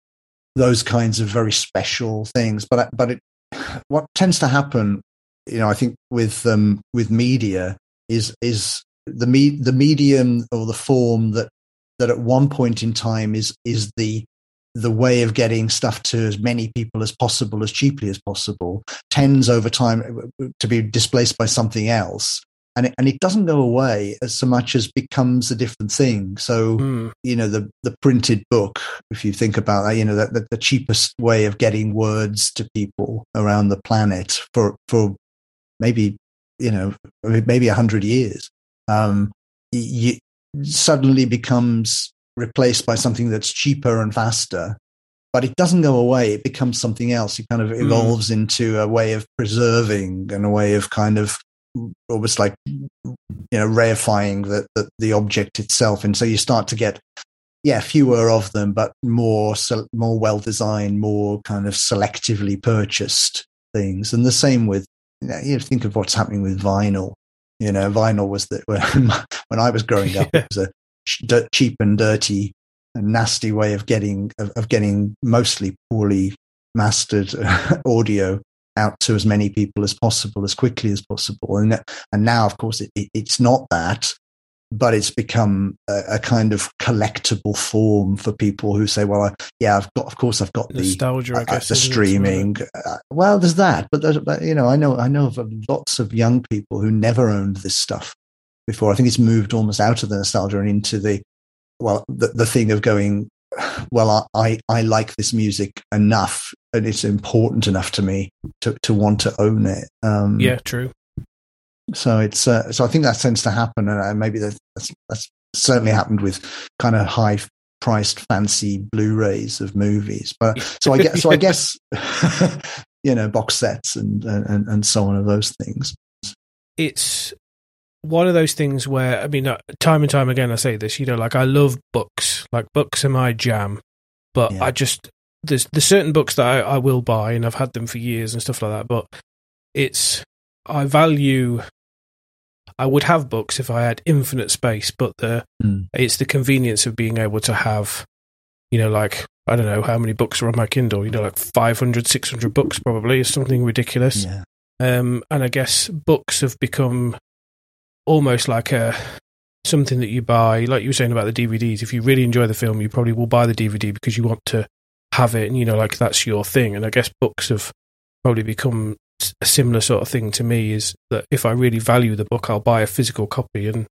those kinds of very special things. But but it, what tends to happen, you know, I think with um, with media is is the me, the medium or the form that that at one point in time is is the the way of getting stuff to as many people as possible, as cheaply as possible, tends over time to be displaced by something else. And it, and it doesn't go away as so much as becomes a different thing. So, mm. you know, the, the printed book, if you think about that, you know, that, that the cheapest way of getting words to people around the planet for, for maybe, you know, maybe a hundred years, um, you, suddenly becomes replaced by something that's cheaper and faster. But it doesn't go away. It becomes something else. It kind of evolves mm. into a way of preserving and a way of kind of almost like, you know, reifying the, the, the object itself. And so you start to get, yeah, fewer of them, but more, more well-designed, more kind of selectively purchased things. And the same with, you know, you think of what's happening with vinyl. You know, vinyl was that when, when I was growing up, it was a cheap and dirty and nasty way of getting, of, of getting mostly poorly mastered audio out to as many people as possible, as quickly as possible. And and now, of course, it, it, it's not that, but it's become a, a kind of collectible form for people who say, well, I, yeah, I've got, of course, I've got nostalgia, the, I guess, uh, the streaming. Uh, well, there's that, but, there's, but, you know, I know, I know of lots of young people who never owned this stuff before. I think it's moved almost out of the nostalgia and into the, well, the, the thing of going, well, I, I like this music enough and it's important enough to me to, to want to own it. Um, yeah, true. So it's uh, so I think that tends to happen, and uh, maybe that's, that's certainly happened with kind of high priced fancy Blu-rays of movies. But so I guess so I guess you know, box sets and, and and so on of those things. It's one of those things where, I mean, time and time again, I say this, you know, like I love books, like books are my jam, but yeah. I just, there's, there's certain books that I, I will buy and I've had them for years and stuff like that, but it's, I value, I would have books if I had infinite space, but the, mm. it's the convenience of being able to have, you know, like, I don't know how many books are on my Kindle, you know, like five hundred, six hundred books probably, is something ridiculous. Yeah. Um, and I guess books have become almost like a something that you buy, like you were saying about the D V Ds. If you really enjoy the film, you probably will buy the D V D because you want to have it, and you know, like that's your thing. And I guess books have probably become a similar sort of thing to me. Is that if I really value the book, I'll buy a physical copy and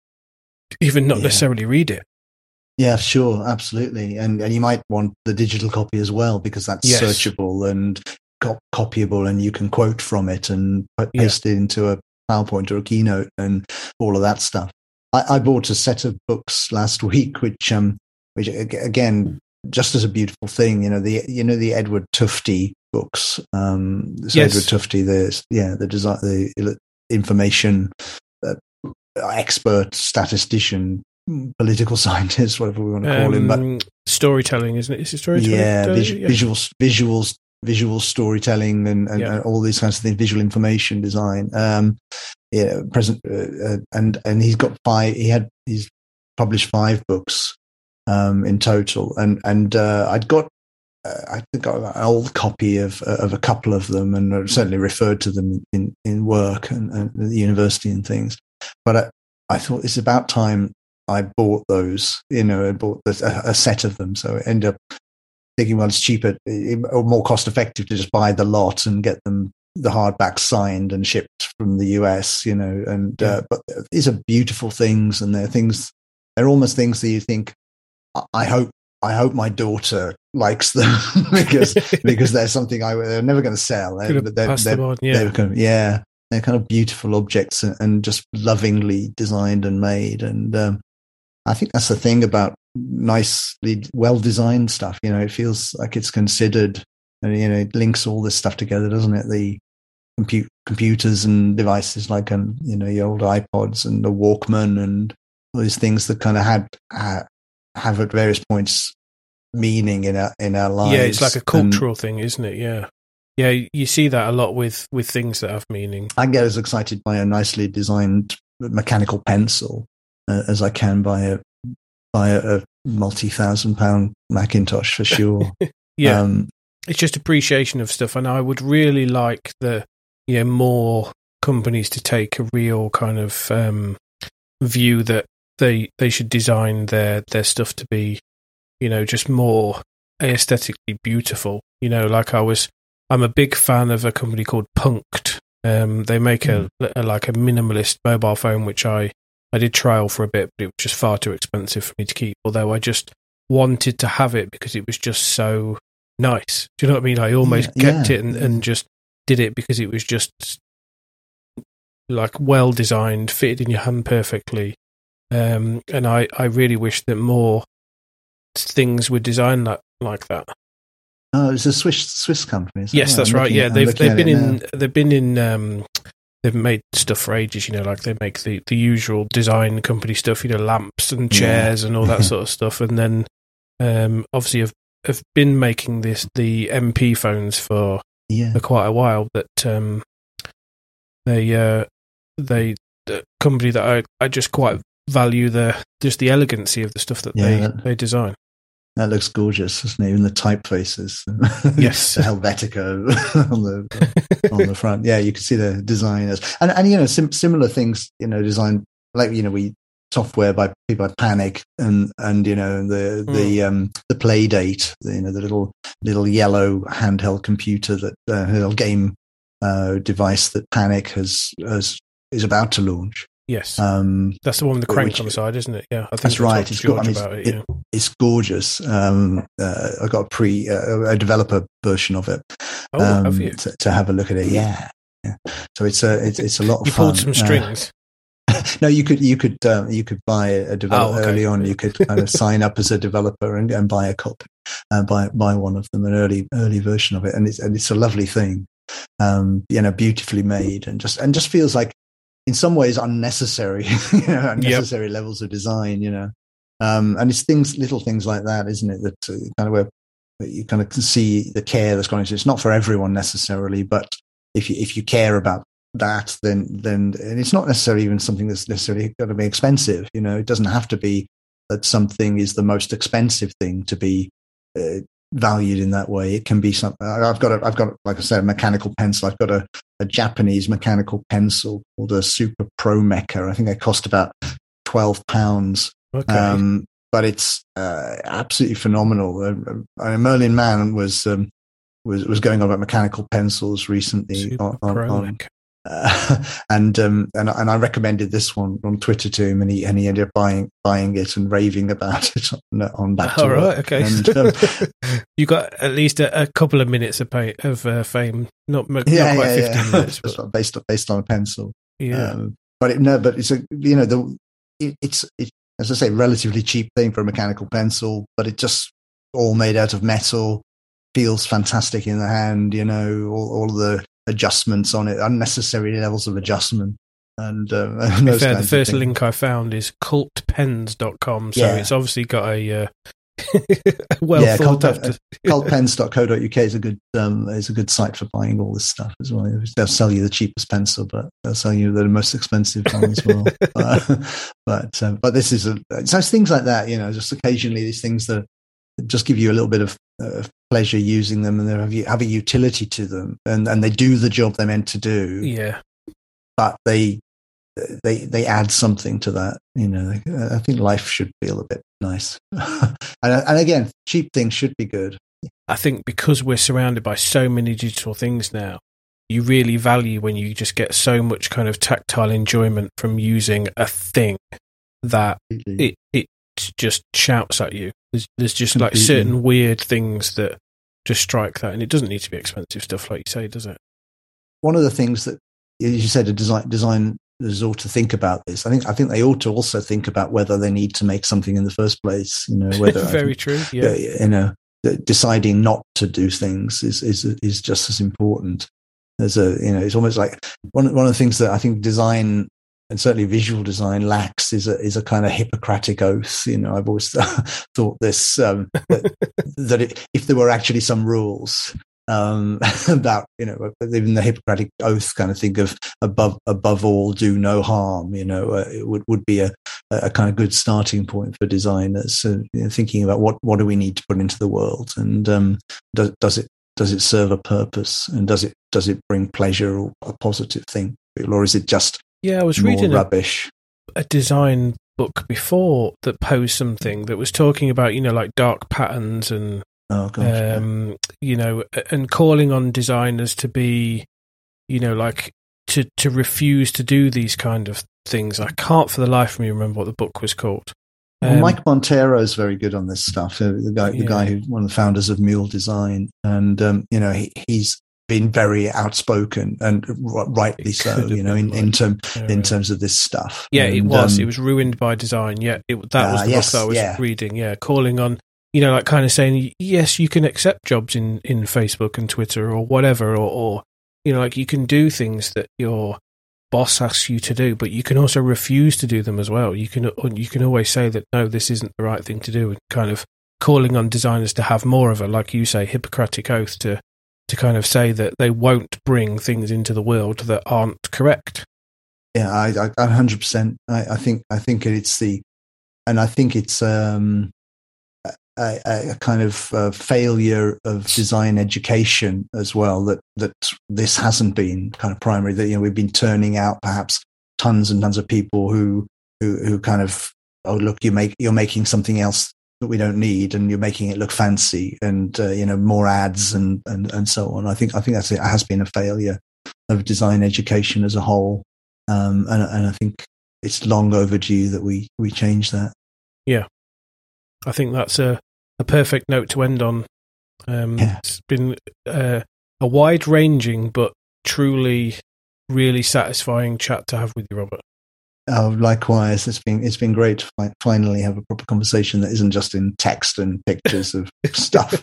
even not yeah. necessarily read it. Yeah, sure, absolutely. And and you might want the digital copy as well because that's yes. searchable and co- copyable, and you can quote from it and paste yeah. it into a PowerPoint or a keynote and all of that stuff. I, I bought a set of books last week, which, um, which again, just as a beautiful thing, you know, the you know the Edward Tufte books. Um, so yes. Edward Tufte, the yeah, the design, the information uh, expert, statistician, political scientist, whatever we want to call um, him. But storytelling, isn't it? Is it storytelling? Yeah, vis- yeah. visuals, visuals. visual storytelling and, and, yeah. and all these kinds of things, visual information design. Um, yeah, present, uh, and, and he's got five, he had, he's published five books, um, in total. And, and, uh, I'd got, uh, I think I got an old copy of, of a couple of them and I certainly referred to them in, in work and, and the university and things. But I, I thought it's about time I bought those, you know, I bought a, a set of them. So I ended up thinking, well, it's cheaper or more cost effective to just buy the lot and get them the hardback signed and shipped from the U S, you know. And uh, but these are beautiful things, and they're things. They're almost things that you think, I hope. I hope my daughter likes them because because they're something I they're never going to sell. They're, they're, pass they're, them on, yeah. They're kind of, yeah, they're kind of beautiful objects and, and just lovingly designed and made. And um, I think that's the thing about nicely well designed stuff. You know, it feels like it's considered, and you know, it links all this stuff together, doesn't it? The compute computers and devices like um, you know, your old iPods and the Walkman and all these things that kind of had. Uh, have at various points meaning in our in our lives. Yeah, it's like a cultural and, thing, isn't it? Yeah, yeah, you see that a lot with with things that have meaning. I get as excited by a nicely designed mechanical pencil uh, as I can by a by a, a multi thousand pound Macintosh for sure. Yeah, um, it's just appreciation of stuff, and I would really like the you know more companies to take a real kind of um, view that. They they should design their, their stuff to be, you know, just more aesthetically beautiful. You know, like I was, I'm a big fan of a company called Punkt. Um, they make a, a like a minimalist mobile phone, which I, I did trial for a bit, but it was just far too expensive for me to keep. Although I just wanted to have it because it was just so nice. Do you know what I mean? I almost yeah, kept yeah, it and, yeah. and just did it because it was just like well designed, fitted in your hand perfectly. Um, and I, I really wish that more things were designed like, like that. Oh, it's a Swiss Swiss company. Yes, right? that's I'm right. looking, Yeah, I'm they've looking they've been in now. they've been in um, they've made stuff for ages. You know, like they make the, the usual design company stuff. You know, lamps and chairs yeah. and all that sort of stuff. And then um, obviously have have been making this the M P phones for yeah. for quite a while. That um, they uh, they the company that I, I just quite value the just the elegancy of the stuff that yeah, they, that, they design. That looks gorgeous, doesn't it? Even the typefaces. Yes. The Helvetica on the on the front. Yeah, you can see the designers. And and you know, sim- similar things, you know, designed like, you know, we software by people like Panic and and you know, the mm. the um the Playdate, you know, the little little yellow handheld computer that uh, little game uh device that Panic has has is about to launch. Yes, um, that's the one with the crank which, on the side, isn't it? Yeah, I think that's right. It's, go- I mean, it's, it, it, yeah. it's gorgeous. Um, uh, I got a pre uh, a developer version of it. Oh, um, have you? To, to have a look at it? Yeah, yeah. So it's a it's, it's a lot of you fun. You pulled some strings. Uh, no, you could you could um, you could buy a developer oh, okay. early on. You could kind of sign up as a developer and, and buy a copy, uh, buy buy one of them, an early early version of it, and it's and it's a lovely thing. Um, you know, beautifully made, and just and just feels like, in some ways, unnecessary, you know, unnecessary yep. levels of design, you know, um, and it's things, little things like that, isn't it? That uh, kind of where you kind of can see the care that's gone into it. It's not for everyone necessarily, but if you if you care about that, then then and it's not necessarily even something that's necessarily got to be expensive. You know, it doesn't have to be that something is the most expensive thing to be uh, valued in that way. It can be something. I've got a, I've got, like I said, a mechanical pencil. I've got a, a Japanese mechanical pencil called a Super Pro Mecha. I think they cost about twelve pounds. Okay. Um, but it's uh, absolutely phenomenal. Uh, uh, Merlin Mann was um, was was going on about mechanical pencils recently. Super on, on, Pro on, Mecha. Uh, and um and and I recommended this one on Twitter to him, and he and he ended up buying buying it and raving about it on, on Back to All right, Work. okay. And, um, you got at least a, a couple of minutes of pay, of uh, fame, not, not yeah, quite yeah, fifteen yeah. minutes, but based on, based on a pencil. Yeah, um, but it, no, but it's a you know the it, it's it, as I say, relatively cheap thing for a mechanical pencil, but it just all made out of metal, feels fantastic in the hand. You know, all, all the adjustments on it, unnecessary levels of adjustment, and, uh, and to be fair, the first link I found is cult pens dot com, so yeah. it's obviously got a uh, well yeah, thought cult, after. cult pens dot co dot uk is a good um, is a good site for buying all this stuff as well. They'll sell you the cheapest pencil, but they'll sell you the most expensive one as well. but but, um, but this is a so it's things like that, you know, just occasionally these things that just give you a little bit of uh, pleasure using them, and they have, have a utility to them, and, and they do the job they're meant to do. Yeah, but they they they add something to that. You know, I think life should feel a bit nice, and and again, cheap things should be good. I think because we're surrounded by so many digital things now, you really value when you just get so much kind of tactile enjoyment from using a thing that it it just shouts at you. There's, there's just like certain weird things that just strike that, and it doesn't need to be expensive stuff, like you say, does it? One of the things that, as you said, a design designers ought to think about this. I think I think they ought to also think about whether they need to make something in the first place. You know, whether very think, true. Yeah, you know, deciding not to do things is is is just as important. As a, you know, it's almost like one one of the things that I think design, and certainly visual design, lacks is a is a kind of Hippocratic oath. You know, I've always thought this um, that, that it, if there were actually some rules um, about, you know, even the Hippocratic oath kind of think of above above all, do no harm. You know, uh, it would would be a a kind of good starting point for designers. So, you know, thinking about what what do we need to put into the world, and um, does does it does it serve a purpose, and does it does it bring pleasure or a positive thing, or is it just yeah? I was more reading rubbish. A, a design book before that posed something that was talking about, you know, like dark patterns and oh, gosh, um, yeah. you know, and calling on designers to be, you know, like to to refuse to do these kind of things. I can't for the life of me remember what the book was called. Well, um, Mike Montero is very good on this stuff. Uh, the guy, the yeah. guy who one of the founders of Mule Design, and um, you know, he, he's been very outspoken, and rightly so. You know, in in, term, yeah, in terms of this stuff. Yeah, and, it was. Um, it was ruined by design. Yeah, it, that was uh, the yes, book that I was yeah. reading. Yeah, calling on, you know, like kind of saying, yes, you can accept jobs in, in Facebook and Twitter or whatever, or, or you know, like you can do things that your boss asks you to do, but you can also refuse to do them as well. You can you can always say that no, this isn't the right thing to do, and kind of calling on designers to have more of a, like you say, Hippocratic oath to to kind of say that they won't bring things into the world that aren't correct. Yeah, I, I, one hundred percent. I, I think I think it's the, and I think it's um, a, a kind of uh, failure of design education as well. That that this hasn't been kind of primary. That, you know, we've been turning out perhaps tons and tons of people who who, who kind of, oh, look, you make you're making something else that we don't need, and you're making it look fancy, and uh, you know, more ads and, and and so on. I think I think that's it has been a failure of design education as a whole, um, and and I think it's long overdue that we we change that. Yeah, I think that's a a perfect note to end on. Um, yeah. It's been uh, a wide ranging but truly really satisfying chat to have with you, Robert. Oh, likewise. It's been it's been great to fi- finally have a proper conversation that isn't just in text and pictures of stuff.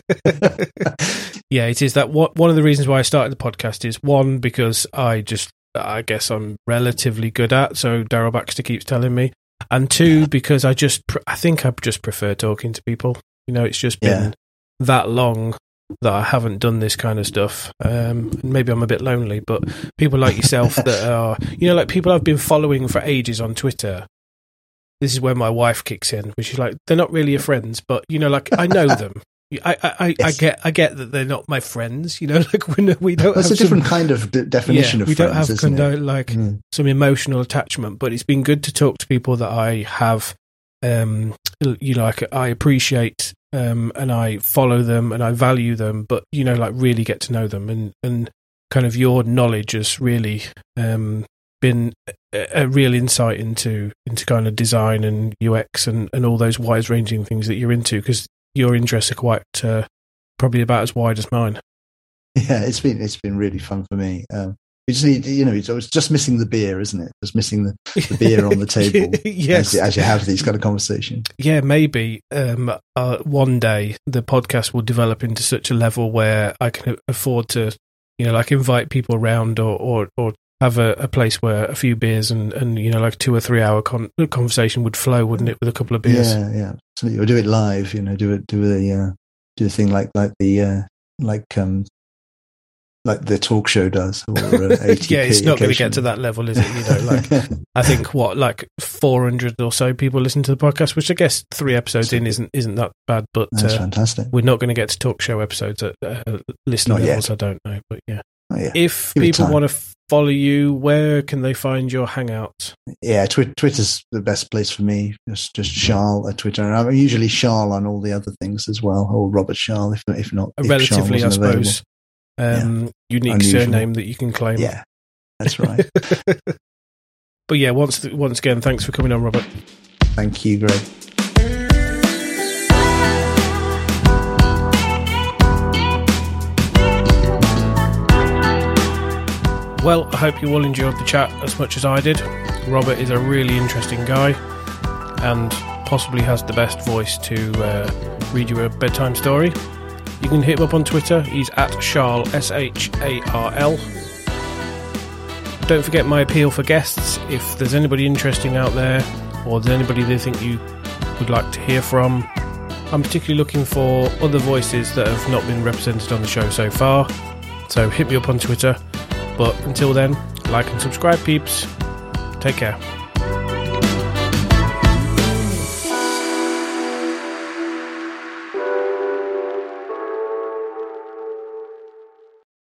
Yeah, it is. That what, one of the reasons why I started the podcast is, one, because I just I guess I'm relatively good at, so Daryl Baxter keeps telling me, and two, yeah. because I just pr- I think I just prefer talking to people. You know, it's just been yeah. that long that I haven't done this kind of stuff. Um, maybe I'm a bit lonely, but people like yourself that are, you know, like people I've been following for ages on Twitter. This is where my wife kicks in, which is like, they're not really your friends, but, you know, like I know them. I, I, yes. I get I get that they're not my friends, you know, like when we don't That's have a different some, kind of d- definition yeah, of we friends, don't have isn't kind it? of like mm. some emotional attachment, but it's been good to talk to people that I have, um, you know, like I appreciate um, and I follow them and I value them, but, you know, like really get to know them, and, and kind of your knowledge has really um, been a, a real insight into into kind of design and U X and, and all those wide ranging things that you're into, because your interests are quite uh, probably about as wide as mine. Yeah, it's been it's been really fun for me. Um, we just need, you know, it's just missing the beer, isn't it? Just missing the, the beer on the table. Yes, as, as you have these kind of conversations. Yeah, maybe um, uh, one day the podcast will develop into such a level where I can afford to, you know, like invite people around, or or, or have a, a place where a few beers and, and you know, like two or three hour con- conversation would flow, wouldn't it, with a couple of beers? Yeah, yeah. So you do it live, you know, do it, do a, uh, do a thing like like the uh, like um. like the talk show does, or uh, A T P. Yeah, it's not going to get to that level, is it? You know, like I think what, like four hundred or so people listen to the podcast, which I guess three episodes in isn't isn't that bad. But that's uh, fantastic. We're not going to get to talk show episodes at uh, listener not levels. yet. I don't know, but yeah. Oh, yeah. If Give people want to f- follow you, where can they find your Hangouts? Yeah, tw- Twitter's the best place for me. Just just Charles at Twitter. And I'm usually Charles on all the other things as well, or Robert Charles, if if not. A if relatively, I suppose, um, yeah. unique Unusual. surname that you can claim. Yeah, that's right. But yeah, once once again, thanks for coming on, Robert. Thank you, Greg. Well, I hope you all enjoyed the chat as much as I did. Robert is a really interesting guy and possibly has the best voice to uh, read you a bedtime story. You can hit him up on Twitter. He's at Charl, S H A R L. Don't forget my appeal for guests. If there's anybody interesting out there, or there's anybody they think you would like to hear from, I'm particularly looking for other voices that have not been represented on the show so far. So hit me up on Twitter. But until then, like and subscribe, peeps. Take care.